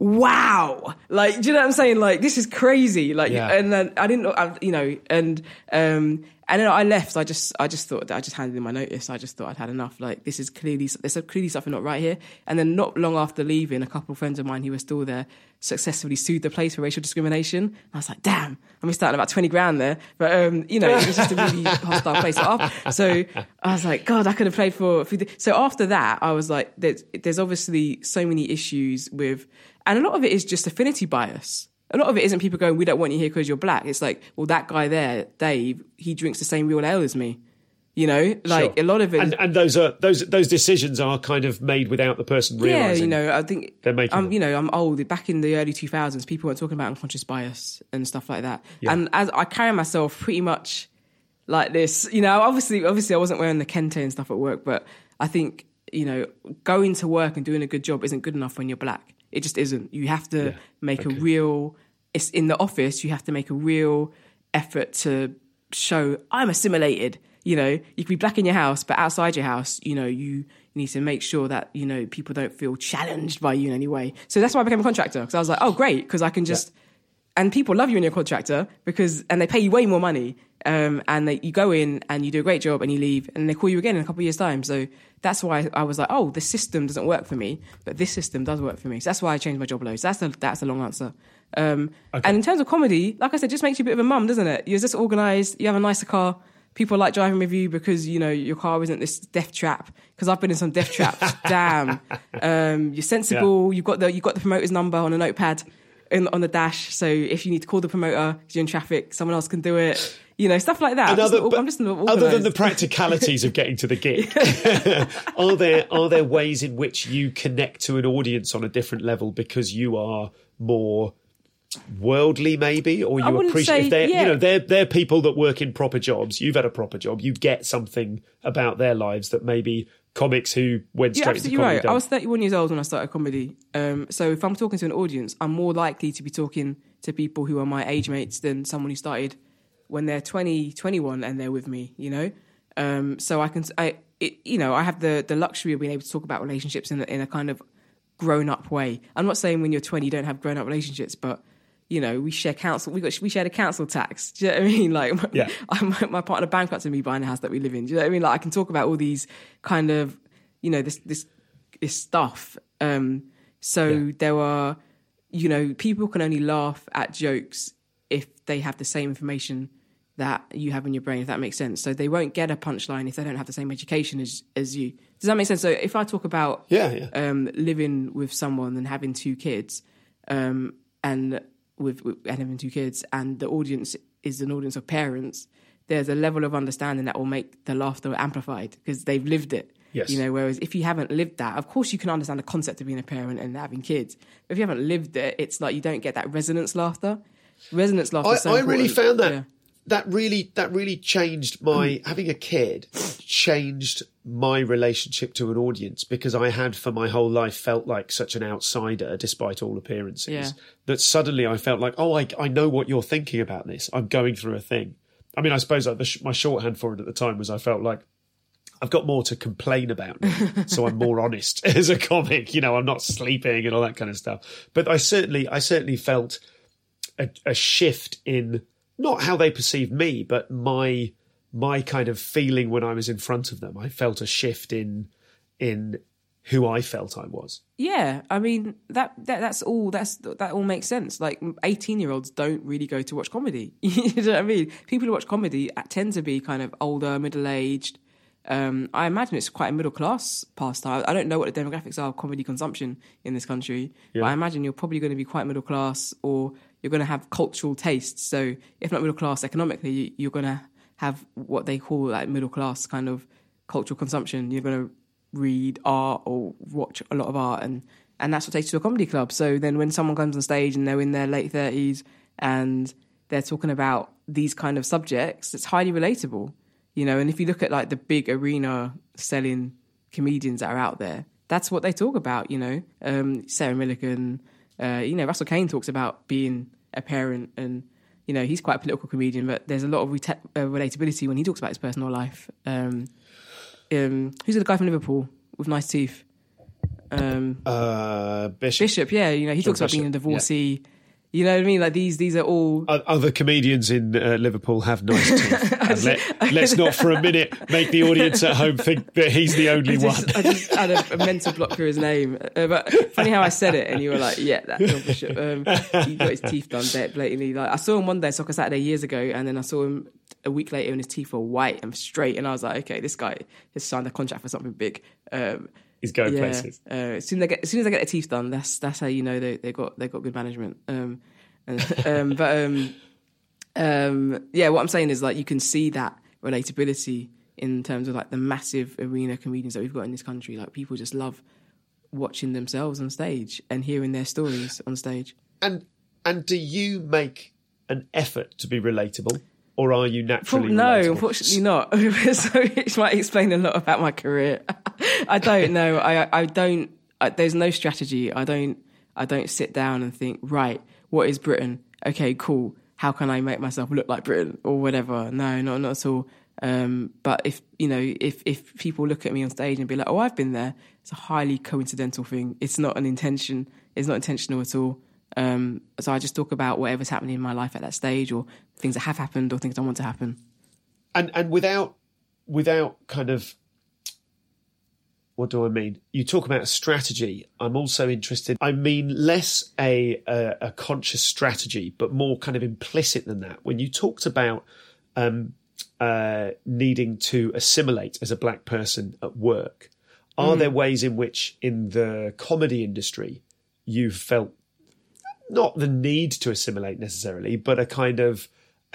wow, like, do you know what I'm saying? Like, this is crazy. Like, Yeah. and then I didn't know, I, you know, and um, and then I left. I just, I just thought that I just handed in my notice. I just thought I'd had enough. Like, this is clearly, there's clearly something not right here. And then not long after leaving, a couple of friends of mine who were still there successfully sued the place for racial discrimination. And I was like, damn, I missed out on about twenty grand there. But, um, you know, it was just a really hostile place. So, after, so I was like, God, I could have played for, for... So after that, I was like, there's, there's obviously so many issues with... And a lot of it is just affinity bias. A lot of it isn't people going, we don't want you here because you're black. It's like, well, that guy there, Dave, he drinks the same real ale as me. You know, like Sure. a lot of it... And, and those are those those decisions are kind of made without the person Yeah, realising. you know, I think they're making I'm, them. you know, I'm old. Back in the early two thousands, people weren't talking about unconscious bias and stuff like that. Yeah. And as I carry myself pretty much like this, you know, obviously, obviously, I wasn't wearing the kente and stuff at work, but I think, you know, going to work and doing a good job isn't good enough when you're black. It just isn't. You have to Yeah. make Okay. a real. It's in the office. You have to make a real effort to show I'm assimilated. You know, you can be black in your house, but outside your house, you know, you need to make sure that, you know, people don't feel challenged by you in any way. So that's why I became a contractor, because I was like, oh, great, because I can just... Yeah. And people love you when you're a contractor, because and they pay you way more money. Um, and they, you go in and you do a great job and you leave and they call you again in a couple of years' time. So that's why I was like, oh, the system doesn't work for me, but this system does work for me. So that's why I changed my job loads. That's the, that's the long answer. Um, Okay. And in terms of comedy, like I said, just makes you a bit of a mum, doesn't it? You're just organised, you have a nicer car. People like driving with you because, you know, your car isn't this death trap. Because I've been in some death traps. Damn. Um, you're sensible. Yeah. You've got the you've got the promoter's number on a notepad in, on the dash. So if you need to call the promoter because you're in traffic, someone else can do it. You know, stuff like that. And other, just, but I'm just not other than the organised. practicalities of getting to the gig, are there are there ways in which you connect to an audience on a different level because you are more worldly, maybe, or I you wouldn't appreciate say- if they're yeah. you know they're they're people that work in proper jobs. You've had a proper job. You get something about their lives that maybe comics who went You're straight into absolutely comedy right. don't. I was thirty-one years old when I started comedy. Um, so if I'm talking to an audience, I'm more likely to be talking to people who are my age mates than someone who started when they're twenty, twenty-one and they're with me, you know? Um, so I can, I, it, you know, I have the, the luxury of being able to talk about relationships in a, in a kind of grown-up way. I'm not saying when you're twenty you don't have grown-up relationships, but you know, we share council. We got we shared a council tax. Do you know what I mean? Like, Yeah. my, my partner bankrupted me buying the house that we live in. Do you know what I mean? Like, I can talk about all these kind of, you know, this this this stuff. Um, so Yeah. there are, you know, people can only laugh at jokes if they have the same information that you have in your brain. If that makes sense. So they won't get a punchline if they don't have the same education as as you. Does that make sense? So if I talk about Yeah, yeah. um, living with someone and having two kids, um, and with, with and having two kids, and the audience is an audience of parents, there's a level of understanding that will make the laughter amplified because they've lived it. Yes. You know, whereas if you haven't lived that, of course you can understand the concept of being a parent and having kids. But if you haven't lived it, it's like you don't get that resonance laughter. Resonance laughter. I, is so I really important. found that Yeah. that really that really changed my having a kid changed my relationship to an audience, because I had for my whole life felt like such an outsider despite all appearances, Yeah. that suddenly I felt like, oh, I, I know what you're thinking about this. I'm going through a thing. I mean, I suppose like the sh- my shorthand for it at the time was I felt like I've got more to complain about now, so I'm more honest as a comic. You know, I'm not sleeping and all that kind of stuff. But I certainly, I certainly felt a, a shift in not how they perceived me, but my my kind of feeling when I was in front of them. I felt a shift in in who I felt I was. Yeah, I mean that, that that's all. That's that all makes sense. Like eighteen-year-olds don't really go to watch comedy. You know what I mean? People who watch comedy tend to be kind of older, middle-aged. Um, I imagine it's quite a middle-class pastime. I don't know what the demographics are of comedy consumption in this country, Yeah. but I imagine you're probably going to be quite middle-class, or you're going to have cultural tastes. So if not middle-class economically, you, you're going to have what they call like middle-class kind of cultural consumption. You're going to read art or watch a lot of art, and, and that's what takes you to a comedy club. So then when someone comes on stage and they're in their late thirties and they're talking about these kind of subjects, it's highly relatable. You know, and if you look at like the big arena selling comedians that are out there, that's what they talk about, you know. Um, Sarah Millican, uh, you know, Russell Kane talks about being a parent, and, you know, he's quite a political comedian, but there's a lot of reta- uh, relatability when he talks about his personal life. Um, um, who's the guy from Liverpool with nice teeth? Um, uh, Bishop. Bishop, yeah, you know, he John talks about Bishop, being a divorcee. Yeah. You know what I mean? Like these, these are all other comedians in uh, Liverpool have nice teeth. And let, let's not for a minute make the audience at home think that he's the only I just, one. I just had a, a mental block for his name. Uh, but funny how I said it, and you were like, "Yeah, that's John Bishop." Um, he got his teeth done dead blatantly. Like I saw him one day, Soccer Saturday years ago, and then I saw him a week later, and his teeth were white and straight, and I was like, "Okay, this guy has signed a contract for something big." Um, he's going yeah, places. Uh, as soon as they get, as soon as they get their teeth done, that's that's how you know they they got they got good management. Um, and, um, but um, um, yeah, what I'm saying is like you can see that relatability in terms of like the massive arena comedians that we've got in this country. Like people just love watching themselves on stage and hearing their stories on stage. And and do you make an effort to be relatable, or are you naturally no, relatable? Unfortunately not. So it might explain a lot about my career. I don't know. I I don't. I, there's no strategy. I don't. I don't sit down and think, right, what is Britain? Okay, cool. How can I make myself look like Britain or whatever? No, not not at all. Um, but if you know, if if people look at me on stage and be like, "Oh, I've been there," it's a highly coincidental thing. It's not an intention. It's not intentional at all. Um, so I just talk about whatever's happening in my life at that stage, or things that have happened, or things I want to happen. And and without without kind of. What do I mean? You talk about a strategy. I'm also interested. I mean less a, a a conscious strategy, but more kind of implicit than that. When you talked about um, uh, needing to assimilate as a black person at work, are mm. there ways in which, in the comedy industry, you've felt not the need to assimilate necessarily, but a kind of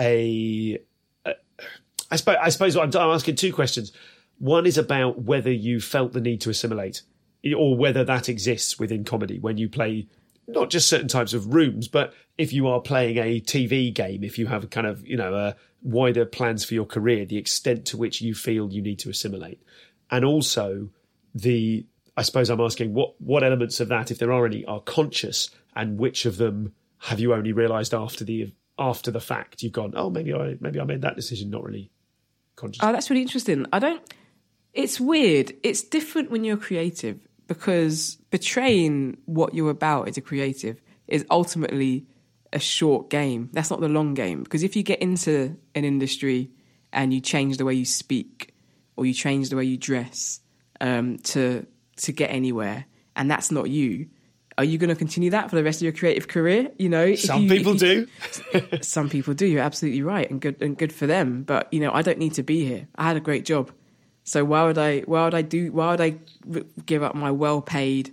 a. a I suppose. I suppose I'm, I'm asking two questions. One is about whether you felt the need to assimilate, or whether that exists within comedy when you play not just certain types of rooms, but if you are playing a T V game, if you have kind of, you know, uh, wider plans for your career, the extent to which you feel you need to assimilate. And also the, I suppose I'm asking what, what elements of that, if there are any, are conscious, and which of them have you only realised after the after the fact? You've gone, oh, maybe I maybe I made that decision not really conscious. Oh, that's really interesting. I don't. It's weird. It's different when you're creative, because betraying what you're about as a creative is ultimately a short game. That's not the long game. Because if you get into an industry and you change the way you speak, or you change the way you dress um, to to get anywhere, and that's not you, are you going to continue that for the rest of your creative career? You know, some you, people you, do. Some people do. You're absolutely right, and good and good for them. But you know, I don't need to be here. I had a great job. So why would I? Why would I do? Why would I give up my well-paid,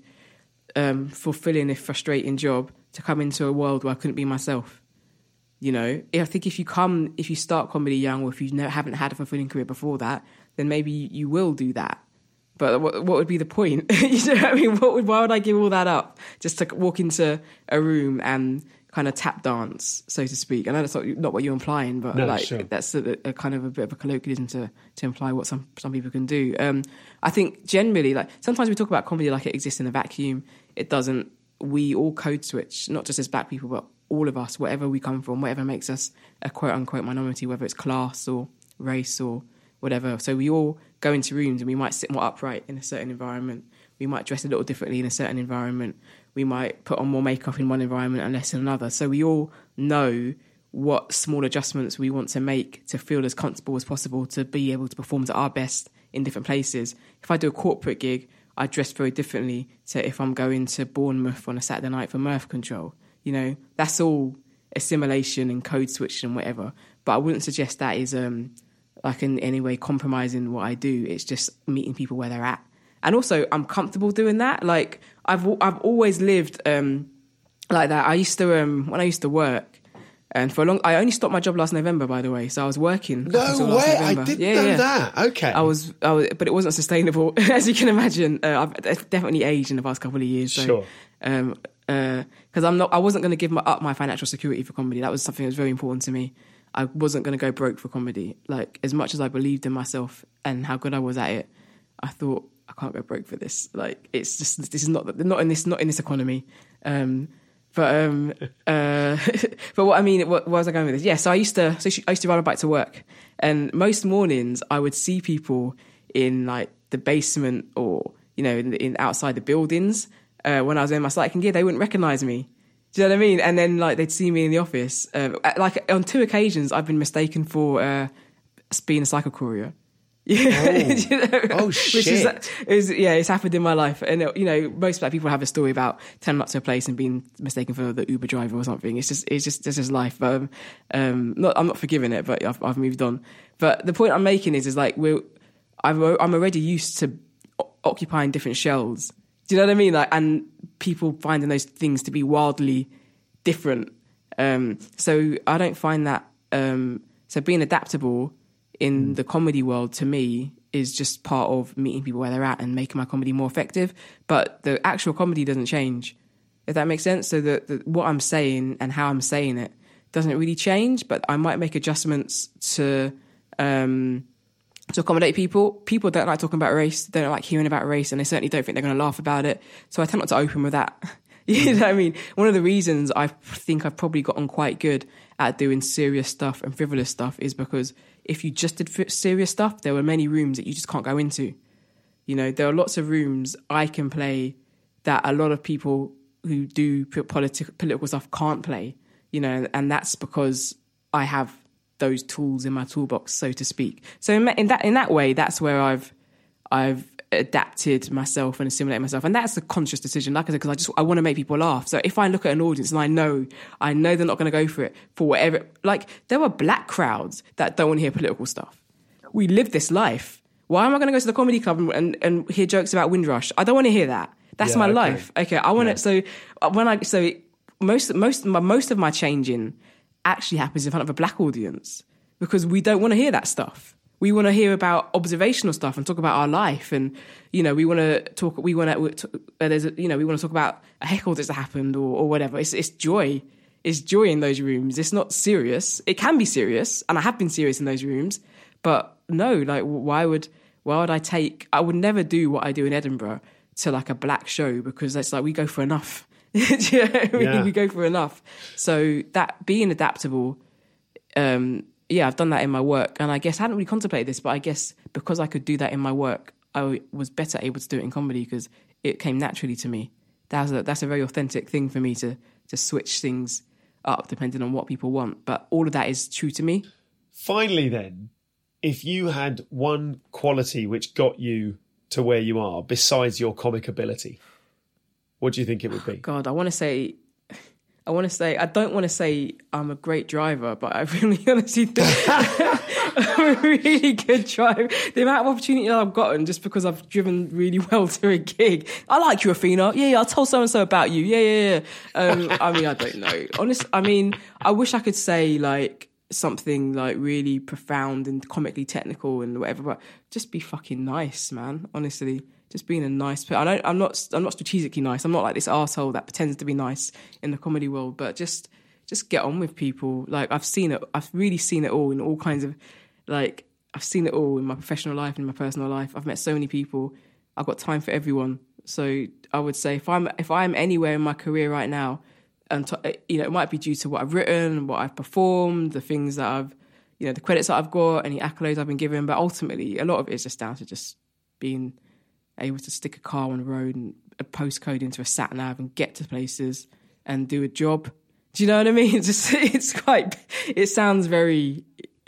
um, fulfilling, if frustrating job to come into a world where I couldn't be myself? You know, I think if you come, if you start comedy young, or if you never, haven't had a fulfilling career before that, then maybe you will do that. But what, what would be the point? You know what I mean? What would, why would I give all that up just to walk into a room and kind of tap dance, so to speak? I know that's not, not what you're implying, but no, like sure. that's a, a kind of a bit of a colloquialism to, to imply what some, some people can do. Um, I think generally, like sometimes we talk about comedy like it exists in a vacuum. It doesn't. We all code switch, not just as black people, but all of us, wherever we come from, whatever makes us a quote unquote minority, whether it's class or race or whatever. So we all go into rooms and we might sit more upright in a certain environment. We might dress a little differently in a certain environment. We might put on more makeup in one environment and less in another. So we all know what small adjustments we want to make to feel as comfortable as possible to be able to perform to our best in different places. If I do a corporate gig, I dress very differently to if I'm going to Bournemouth on a Saturday night for Mirth Control. You know, that's all assimilation and code switching and whatever. But I wouldn't suggest that is um, like in any way compromising what I do. It's just meeting people where they're at. And also, I'm comfortable doing that. Like, I've I've always lived um, like that. I used to, um, when I used to work, and for a long, I only stopped my job last November, by the way. So I was working. No way, I didn't yeah, know yeah. that. Okay. I was, I was, but it wasn't sustainable, as you can imagine. Uh, I've definitely aged in the past couple of years. So, sure. Um, because uh, I'm not, I wasn't going to give my, up my financial security for comedy. That was something that was very important to me. I wasn't going to go broke for comedy. Like, as much as I believed in myself and how good I was at it, I thought, I can't go broke for this. Like, it's just, this is not, not in this, not in this economy. Um, but, um, uh, but what I mean, what, where was I going with this? Yeah. So I used to, so I used to ride a bike to work, and most mornings I would see people in like the basement or you know, in, in outside the buildings uh, when I was in my cycling gear, they wouldn't recognise me. Do you know what I mean? And then like they'd see me in the office. Um, like on two occasions, I've been mistaken for uh, being a cycle courier. Yeah, oh. you know, oh shit! Which is, is yeah, it's happened in my life, and you know, most like people have a story about turning up to a place and being mistaken for the Uber driver or something. It's just, it's just, it's just life. But um, um, not, I'm not forgiving it, but I've, I've moved on. But the point I'm making is, is like we're, I've, I'm already used to occupying different shells. Do you know what I mean? Like, and people finding those things to be wildly different. Um, so I don't find that. Um, so being adaptable in mm. the comedy world, to me, is just part of meeting people where they're at and making my comedy more effective. But the actual comedy doesn't change, if that makes sense. So the, the, what I'm saying and how I'm saying it doesn't really change, but I might make adjustments to um, to accommodate people. People don't like talking about race, they don't like hearing about race, and they certainly don't think they're going to laugh about it. So I tend not to open with that. You know what I mean? One of the reasons I think I've probably gotten quite good at doing serious stuff and frivolous stuff is because if you just did serious stuff, there were many rooms that you just can't go into. You know, there are lots of rooms I can play that a lot of people who do politi- political stuff can't play, you know, and that's because I have those tools in my toolbox, so to speak. So in, in that in that way, that's where I've I've adapted myself and assimilated myself, and that's a conscious decision. Like I said, because I just I want to make people laugh. So if I look at an audience and I know I know they're not going to go for it for whatever, like there are black crowds that don't want to hear political stuff. We live this life. Why am I going to go to the comedy club and, and, and hear jokes about Windrush? I don't want to hear that. That's yeah, my okay. life. Okay, I want yeah. it. So when I so most most my, most of my changing actually happens in front of a black audience because we don't want to hear that stuff. We want to hear about observational stuff and talk about our life, and you know, we want to talk. We want to. Uh, there's, a, you know, we want to talk about a heckle that's happened or, or whatever. It's, it's joy. It's joy in those rooms. It's not serious. It can be serious, and I have been serious in those rooms. But no, like, why would why would I take? I would never do what I do in Edinburgh to like a black show because it's like we go for enough. Do you know what I mean? Yeah. We go for enough. So that being adaptable. Um, Yeah, I've done that in my work, and I guess I hadn't really contemplated this, but I guess because I could do that in my work, I was better able to do it in comedy because it came naturally to me. That's a, that's a very authentic thing for me to to switch things up depending on what people want. But all of that is true to me. Finally, then, if you had one quality which got you to where you are besides your comic ability, what do you think it would be? God, I want to say... I want to say, I don't want to say I'm a great driver, but I really honestly think I'm a really good driver. The amount of opportunity that I've gotten just because I've driven really well to a gig. I like you, Athena. Yeah, yeah, I told so-and-so about you. Yeah, yeah, yeah. Um, I mean, I don't know. Honestly, I mean, I wish I could say like something like really profound and comically technical and whatever, but just be fucking nice, man, honestly. Just being a nice person. I don't, I'm not. I'm not strategically nice. I'm not like this arsehole that pretends to be nice in the comedy world. But just, just get on with people. Like I've seen it. I've really seen it all in all kinds of, like I've seen it all in my professional life and in my personal life. I've met so many people. I've got time for everyone. So I would say if I'm if I'm anywhere in my career right now, and t- you know, it might be due to what I've written, what I've performed, the things that I've, you know, the credits that I've got, any accolades I've been given. But ultimately, a lot of it is just down to just being able to stick a car on the road and a postcode into a sat nav and get to places and do a job. Do you know what I mean? It's just, it's quite, it sounds very,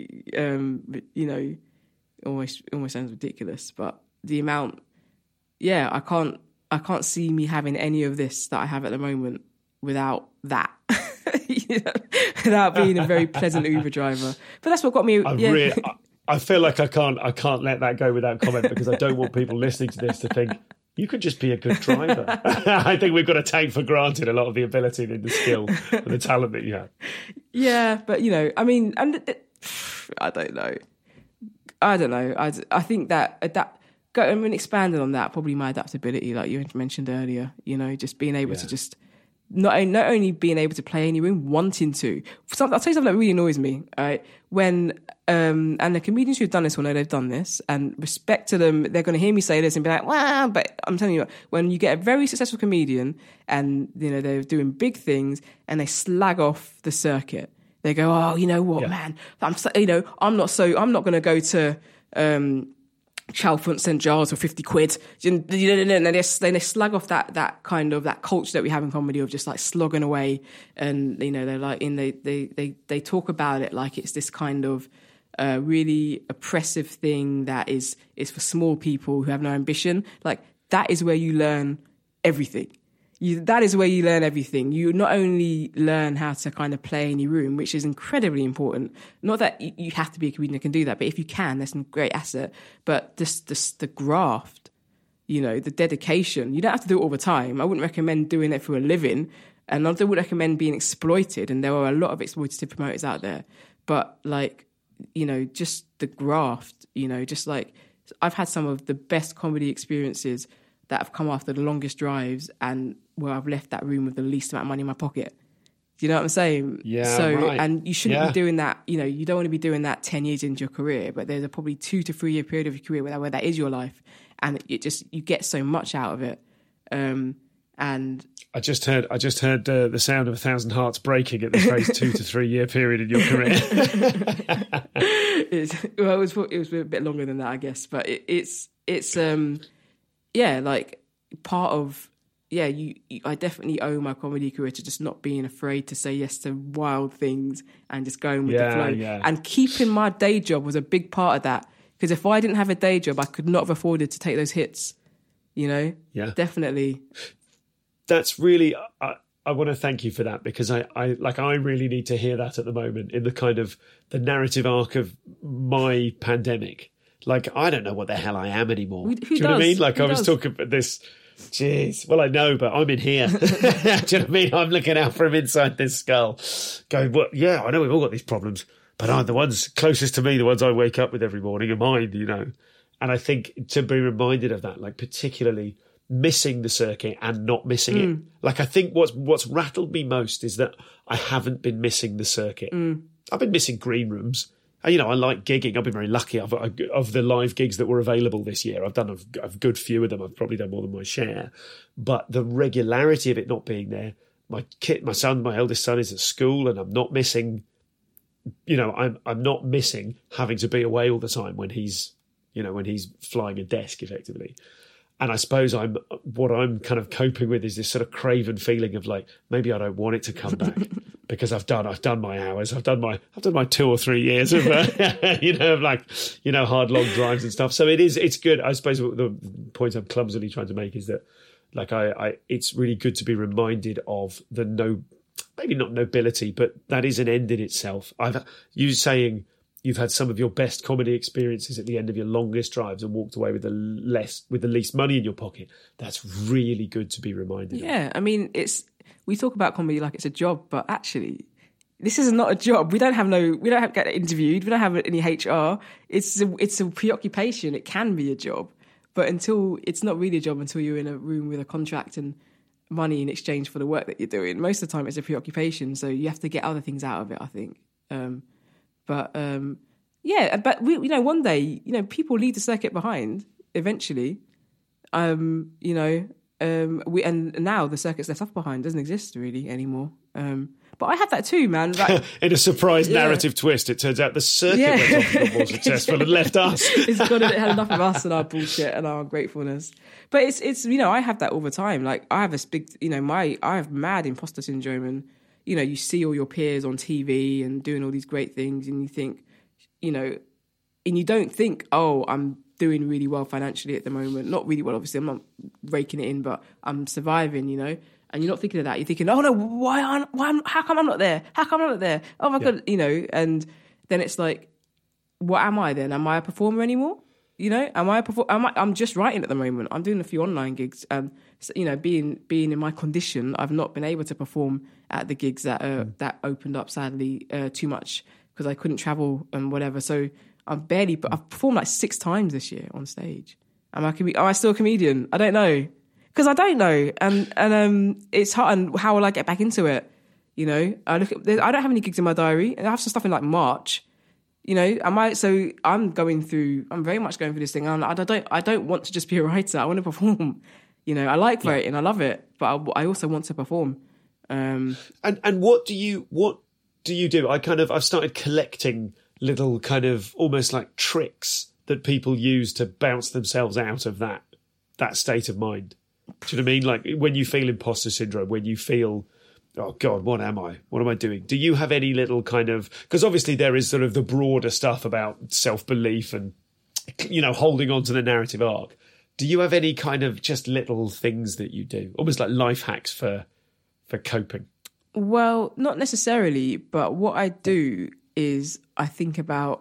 um, you know, almost, almost sounds ridiculous, but the amount, yeah, I can't, I can't see me having any of this that I have at the moment without that. You know, without being a very pleasant Uber driver. But that's what got me, I yeah. Really, I feel like I can't I can't let that go without comment because I don't want people listening to this to think you could just be a good driver. I think we've got to take for granted a lot of the ability and the skill and the talent that you have. Yeah, but you know, I mean, and it, I don't know. I don't know. I, I think that adapt. I mean, expanding on that, probably my adaptability, like you mentioned earlier. You know, just being able yeah. to just. Not, not only being able to play any room, wanting to. Some, I'll tell you something that really annoys me, all right? When, um, and the comedians who've done this will know they've done this, and respect to them, they're going to hear me say this and be like, wow, but I'm telling you, when you get a very successful comedian and, you know, they're doing big things and they slag off the circuit, they go, oh, you know what, yeah. man, I'm so, you know, I'm not so, I'm not going to go to, um, Chalfont Saint Giles for fifty quid. You know, and they, they slug off that that kind of that culture that we have in comedy of just like slogging away, and you know they're like in they they they they talk about it like it's this kind of uh, really oppressive thing that is is for small people who have no ambition. Like that is where you learn everything. You, that is where you learn everything. You not only learn how to kind of play in your room, which is incredibly important. Not that you, you have to be a comedian that can do that, but if you can, that's a great asset. But just, just the graft, you know, the dedication. You don't have to do it all the time. I wouldn't recommend doing it for a living, and I wouldn't recommend being exploited. And there are a lot of exploitative promoters out there. But like, you know, just the graft. You know, just like I've had some of the best comedy experiences that have come after the longest drives and where I've left that room with the least amount of money in my pocket. Do you know what I'm saying? Yeah, So, right. and you shouldn't yeah. be doing that, you know, you don't want to be doing that ten years into your career, but there's a probably two to three year period of your career where that, where that is your life. And it just, you get so much out of it. Um, and I just heard, I just heard uh, the sound of a thousand hearts breaking at the phrase two to three year period in your career. it's, well, it was, it was a bit longer than that, I guess, but it, it's, it's, um, yeah, like part of, yeah, you, you, I definitely owe my comedy career to just not being afraid to say yes to wild things and just going with yeah, the flow. Yeah. And keeping my day job was a big part of that. Because if I didn't have a day job, I could not have afforded to take those hits, you know? Yeah. Definitely. That's really, I, I want to thank you for that, because I, I, like, I really need to hear that at the moment in the kind of the narrative arc of my pandemic. Like, I don't know what the hell I am anymore. Who Do you does? know what I mean? Like, Who I was does? talking about this. Jeez. Well, I know, but I'm in here. Do you know what I mean? I'm looking out from inside this skull, going, well, yeah, I know we've all got these problems, but I'm the ones closest to me, the ones I wake up with every morning are mine, you know. And I think to be reminded of that, like particularly missing the circuit and not missing mm. it. Like, I think what's what's rattled me most is that I haven't been missing the circuit. Mm. I've been missing green rooms. You know, I like gigging. I've been very lucky. I've, of the live gigs that were available this year, I've done a, a good few of them. I've probably done more than my share. But the regularity of it not being there, my kid, my son, my eldest son is at school, and I'm not missing, you know, I'm I'm not missing having to be away all the time when he's, you know, when he's flying a desk effectively. And I suppose I'm what I'm kind of coping with is this sort of craven feeling of like, maybe I don't want it to come back. Because I've done, I've done my hours, I've done my, I've done my two or three years of, uh, you know, of like, you know, hard long drives and stuff. So it is, it's good. I suppose the point I'm clumsily trying to make is that, like, I, I, it's really good to be reminded of the no, maybe not nobility, but that is an end in itself. I've you saying you've had some of your best comedy experiences at the end of your longest drives and walked away with the less, with the least money in your pocket. That's really good to be reminded. Yeah, of. I mean, it's. We talk about comedy like it's a job, but actually, this is not a job. We don't have no, we don't have get interviewed. We don't have any H R. It's a, it's a preoccupation. It can be a job, but until it's not really a job until you're in a room with a contract and money in exchange for the work that you're doing. Most of the time, it's a preoccupation. So you have to get other things out of it, I think. Um, but um, yeah, but we, you know, one day, you know, people leave the circuit behind eventually. Um, you know. Um, we and now the circuit's left off behind doesn't exist really anymore. Um, but I had that too, man. Like, in a surprise yeah. narrative twist, it turns out the circuit yeah. went off and got more successful and left us. It's got it had enough of us and our bullshit and our ungratefulness. But it's it's you know I have that all the time. Like I have a big you know my I have mad imposter syndrome, and you know you see all your peers on T V and doing all these great things, and you think you know, and you don't think oh I'm doing really well financially at the moment. Not really well, obviously. I'm not raking it in, but I'm surviving, you know. And you're not thinking of that. You're thinking, oh no, why? Aren't, why? How come I'm not there? How come I'm not there? Oh my yeah. god, you know. And then it's like, what am I then? Am I a performer anymore? You know, am I a performer? Am I, I'm just writing at the moment. I'm doing a few online gigs, and you know, being being in my condition, I've not been able to perform at the gigs that uh, mm. that opened up sadly uh, too much because I couldn't travel and whatever. So. I've barely, but I've performed like six times this year on stage. Am I, am I still a comedian? I don't know. Because I don't know. And and um, it's hard. And how will I get back into it? You know, I look at, I don't have any gigs in my diary. I have some stuff in like March. You know, am I, so I'm going through, I'm very much going through this thing. And I don't, I don't want to just be a writer. I want to perform. You know, I like writing. Yeah. I love it. But I, I also want to perform. Um, and and what do you, what do you do? I kind of, I've started collecting little kind of almost like tricks that people use to bounce themselves out of that that state of mind? Do you know what I mean? Like when you feel imposter syndrome, when you feel, oh God, what am I? What am I doing? Do you have any little kind of, because obviously there is sort of the broader stuff about self-belief and, you know, holding on to the narrative arc. Do you have any kind of just little things that you do? Almost like life hacks for for coping? Well, not necessarily, but what I do is I think about,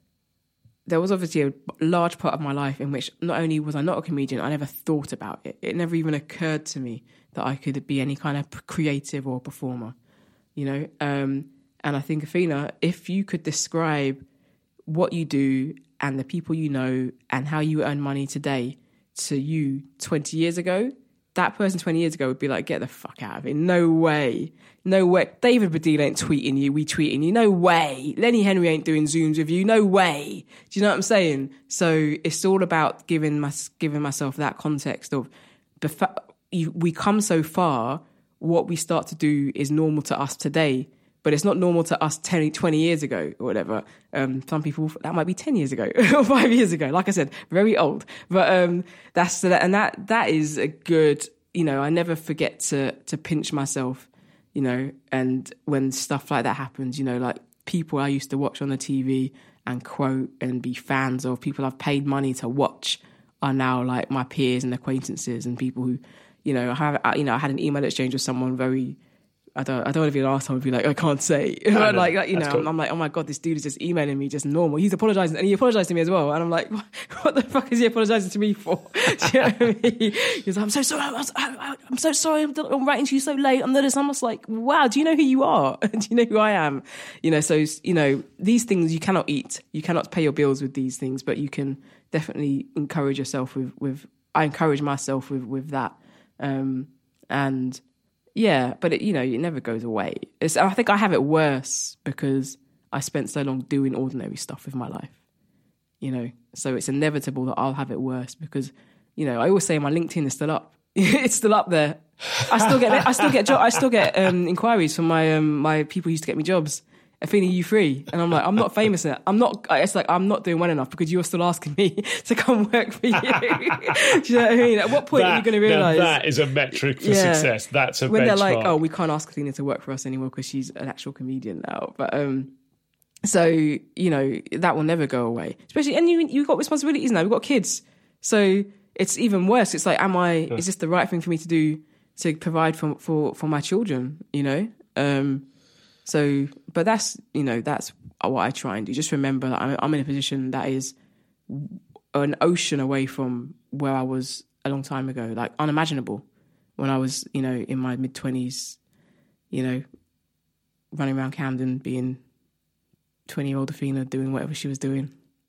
there was obviously a large part of my life in which not only was I not a comedian, I never thought about it. It never even occurred to me that I could be any kind of creative or performer, you know? Um, and I think, Athena, if you could describe what you do and the people you know and how you earn money today to you twenty years ago, that person twenty years ago would be like, get the fuck out of it. No way. No way. David Baddiel ain't tweeting you, we tweeting you. No way. Lenny Henry ain't doing Zooms with you. No way. Do you know what I'm saying? So it's all about giving my, giving myself that context of the fa- you, we come so far, what we start to do is normal to us today, but it's not normal to us ten, twenty years ago or whatever. Um, some people, that might be ten years ago or five years ago. Like I said, very old. But um, that's, and that that is a good, you know, I never forget to to pinch myself, you know, and when stuff like that happens, you know, like people I used to watch on the T V and quote and be fans of, people I've paid money to watch are now like my peers and acquaintances and people who, you know, I have, you know, I had an email exchange with someone very, I don't I don't want to be the last time to be like, I can't say. But like, like, you know, cool. I'm like, oh my God, this dude is just emailing me just normal. He's apologising, and he apologised to me as well. And I'm like, what the fuck is he apologising to me for? Do you know what I mean? He's like, I'm so sorry. I'm, I'm, I'm so sorry. I'm, I'm writing to you so late. I'm this. I'm just like, wow, do you know who you are? Do you know who I am? You know, so, you know, these things you cannot eat. You cannot pay your bills with these things, but you can definitely encourage yourself with, with I encourage myself with, with that. Um, and... Yeah, but it, you know, it never goes away. It's, I think I have it worse because I spent so long doing ordinary stuff with my life, you know. So it's inevitable that I'll have it worse because, you know, I always say my LinkedIn is still up. It's still up there. I still get, I still get, jo- I still get um, inquiries from my um, my people who used to get me jobs. Athena, you free? And I'm like, I'm not famous yet. I'm not, it's like, I'm not doing well enough because you're still asking me to come work for you. Do you know what I mean? At what point that, are you going to realise? That is a metric for yeah, success. That's a when benchmark. They're like, oh, we can't ask Athena to work for us anymore because she's an actual comedian now. But, um, so, you know, that will never go away. Especially, and you, you've got responsibilities now. We've got kids. So it's even worse. It's like, am I, yeah. is this the right thing for me to do to provide for, for, for my children, you know? Um, So, but that's, you know, that's what I try and do. Just remember that I'm, I'm in a position that is an ocean away from where I was a long time ago, like unimaginable when I was, you know, in my mid-twenties, you know, running around Camden being twenty-year-old Athena doing whatever she was doing.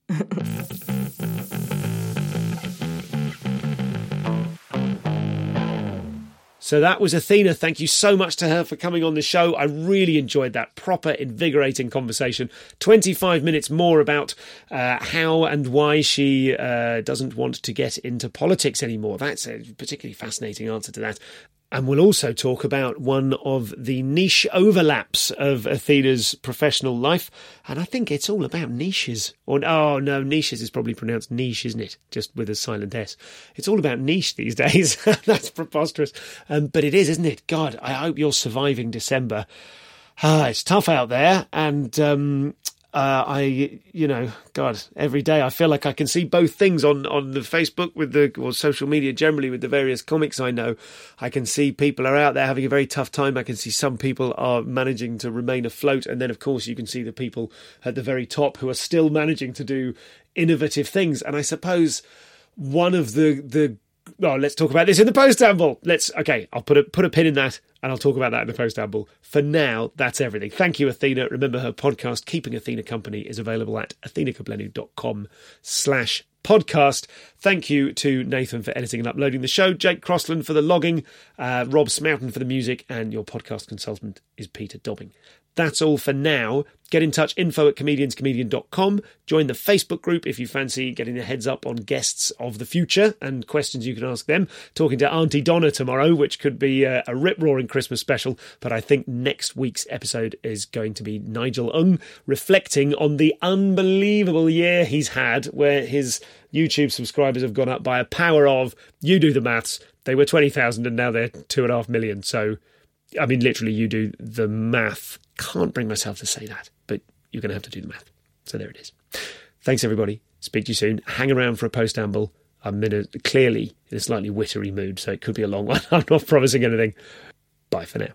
So that was Athena. Thank you so much to her for coming on the show. I really enjoyed that proper, invigorating conversation. twenty-five minutes more about uh, how and why she uh, doesn't want to get into politics anymore. That's a particularly fascinating answer to that. And we'll also talk about one of the niche overlaps of Athena's professional life. And I think it's all about niches. Or, oh, no, niches is probably pronounced niche, isn't it? Just with a silent S. It's all about niche these days. That's preposterous. Um, but it is, isn't it? God, I hope you're surviving December. Ah, it's tough out there. And um, uh, I, you know, God, every day I feel like I can see both things on, on the Facebook with the, or social media generally with the various comics I know. I can see people are out there having a very tough time. I can see some people are managing to remain afloat. And then, of course, you can see the people at the very top who are still managing to do innovative things. And I suppose one of the, the, oh, let's talk about this in the post-amble. Let's, okay, I'll put a, put a pin in that and I'll talk about that in the post-amble. For now, that's everything. Thank you, Athena. Remember, her podcast, Keeping Athena Company, is available at athenakablenu.com slash podcast. Thank you to Nathan for editing and uploading the show, Jake Crossland for the logging, uh, Rob Smoughton for the music, and your podcast consultant is Peter Dobbing. That's all for now. get in touch, info at comedians comedian dot com. Join the Facebook group if you fancy getting a heads up on guests of the future and questions you can ask them. Talking to Auntie Donna tomorrow, which could be a, a rip-roaring Christmas special, but I think next week's episode is going to be Nigel Ung reflecting on the unbelievable year he's had, where his YouTube subscribers have gone up by a power of, you do the maths, they were twenty thousand and now they're two and a half million. So, I mean, literally, you do the math. Can't bring myself to say that, but you're going to have to do the math. So there it is. Thanks, everybody. Speak to you soon. Hang around for a post-amble. I'm in a, clearly in a slightly wittery mood, so it could be a long one. I'm not promising anything. Bye for now.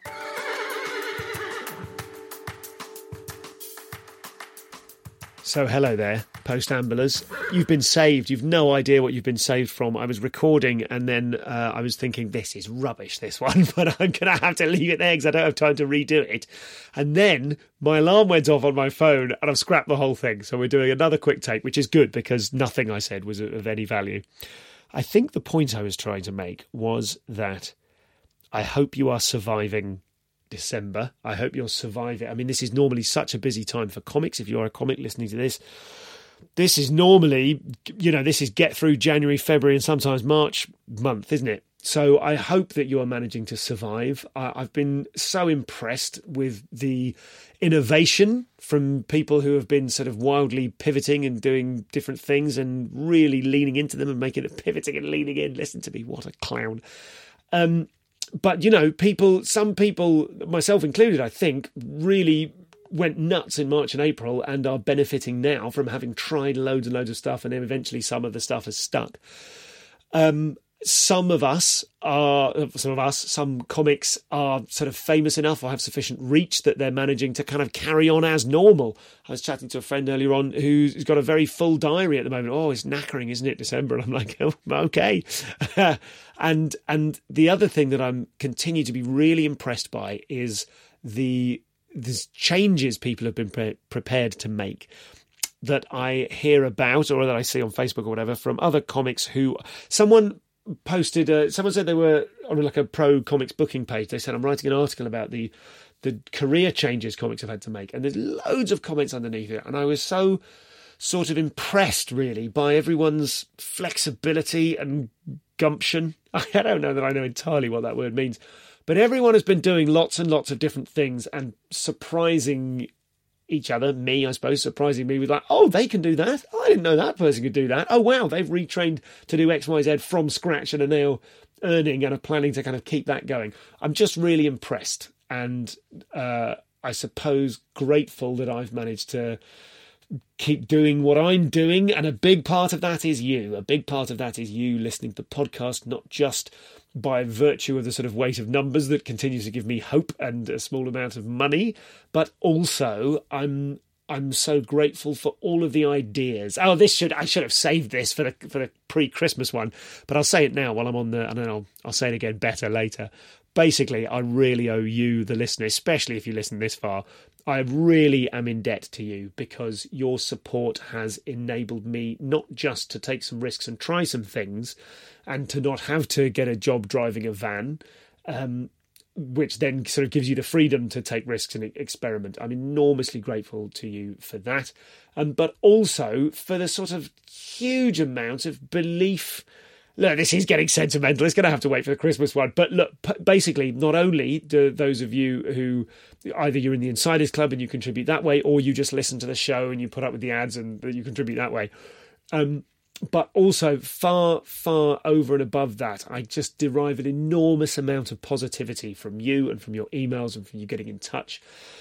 So hello there, post-ambulers. You've been saved. You've no idea what you've been saved from. I was recording and then uh, I was thinking, this is rubbish, this one, but I'm going to have to leave it there because I don't have time to redo it. And then my alarm went off on my phone and I've scrapped the whole thing. So we're doing another quick take, which is good because nothing I said was of any value. I think the point I was trying to make was that I hope you are surviving December. I hope you'll survive it. I mean, this is normally such a busy time for comics. If you're a comic listening to this, this is normally, you know, this is get through January, February, and sometimes March month, isn't it? So I hope that you are managing to survive. I, I've been so impressed with the innovation from people who have been sort of wildly pivoting and doing different things and really leaning into them and making it pivoting and leaning in. Listen to me, what a clown. Um, But, you know, people, some people, myself included, I think, really went nuts in March and April and are benefiting now from having tried loads and loads of stuff, and then eventually some of the stuff has stuck. Um, some of us are, some of us, some comics are sort of famous enough or have sufficient reach that they're managing to kind of carry on as normal. I was chatting to a friend earlier on who's got a very full diary at the moment. Oh, it's knackering, isn't it, December? And I'm like, oh, okay. and and the other thing that I'm continue to be really impressed by is the the changes people have been pre- prepared to make that I hear about or that I see on Facebook or whatever from other comics who someone posted, uh, someone said they were on like a pro comics booking page. They said, I'm writing an article about the the career changes comics have had to make. And there's loads of comments underneath it. And I was so sort of impressed, really, by everyone's flexibility and gumption. I don't know that I know entirely what that word means. But everyone has been doing lots and lots of different things and surprising each other, me, I suppose, surprising me with like, oh, they can do that. I didn't know that person could do that. Oh, wow, they've retrained to do X, Y, Z from scratch and are now earning and are planning to kind of keep that going. I'm just really impressed and uh, I suppose grateful that I've managed to keep doing what I'm doing. And a big part of that is you. A big part of that is you listening to the podcast, not just by virtue of the sort of weight of numbers that continues to give me hope and a small amount of money, but also I'm I'm so grateful for all of the ideas. Oh, this should I should have saved this for the for the pre-Christmas one, but I'll say it now while I'm on the. And then I'll I'll say it again better later. Basically, I really owe you, the listener, especially if you listen this far. I really am in debt to you because your support has enabled me not just to take some risks and try some things and to not have to get a job driving a van, um, which then sort of gives you the freedom to take risks and experiment. I'm enormously grateful to you for that, um, but also for the sort of huge amount of belief. Look, this is getting sentimental. It's going to have to wait for the Christmas one. But look, p- basically, not only do those of you who either you're in the Insiders Club and you contribute that way, or you just listen to the show and you put up with the ads and you contribute that way, um, but also far, far over and above that, I just derive an enormous amount of positivity from you and from your emails and from you getting in touch.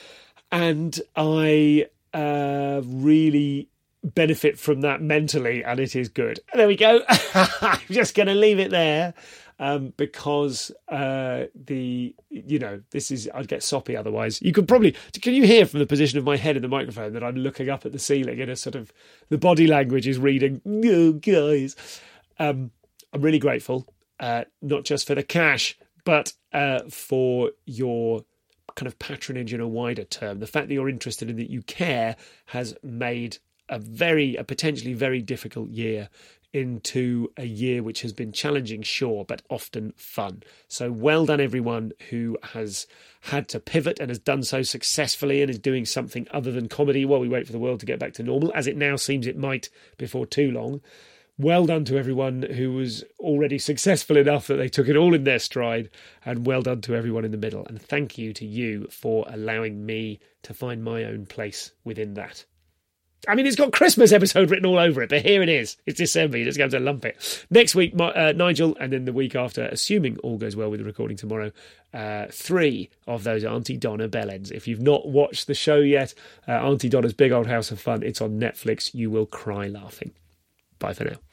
And I uh, really benefit from that mentally, and it is good. There we go. I'm just going to leave it there um, because uh, the, you know, this is, I'd get soppy otherwise. You could probably, can you hear from the position of my head in the microphone that I'm looking up at the ceiling in a sort of, the body language is reading, oh, guys. Um, I'm really grateful, uh, not just for the cash, but uh, for your kind of patronage in a wider term. The fact that you're interested and that you care has made a very, a potentially very difficult year into a year which has been challenging, sure, but often fun. So well done everyone who has had to pivot and has done so successfully and is doing something other than comedy while we wait for the world to get back to normal, as it now seems it might before too long. Well done to everyone who was already successful enough that they took it all in their stride, and well done to everyone in the middle. And thank you to you for allowing me to find my own place within that. I mean, it's got Christmas episode written all over it, but here it is. It's December. You just have to lump it. Next week, uh, Nigel, and then the week after, assuming all goes well with the recording tomorrow, uh, three of those Auntie Donna bellends. If you've not watched the show yet, uh, Auntie Donna's Big Old House of Fun, it's on Netflix. You will cry laughing. Bye for now.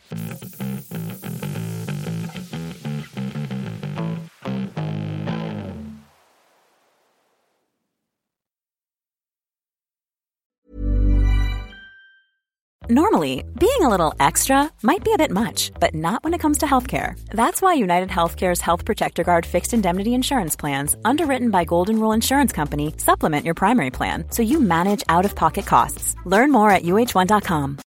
Normally, being a little extra might be a bit much, but not when it comes to healthcare. That's why United Healthcare's Health Protector Guard fixed indemnity insurance plans, underwritten by Golden Rule Insurance Company, supplement your primary plan so you manage out-of-pocket costs. Learn more at U H one dot com.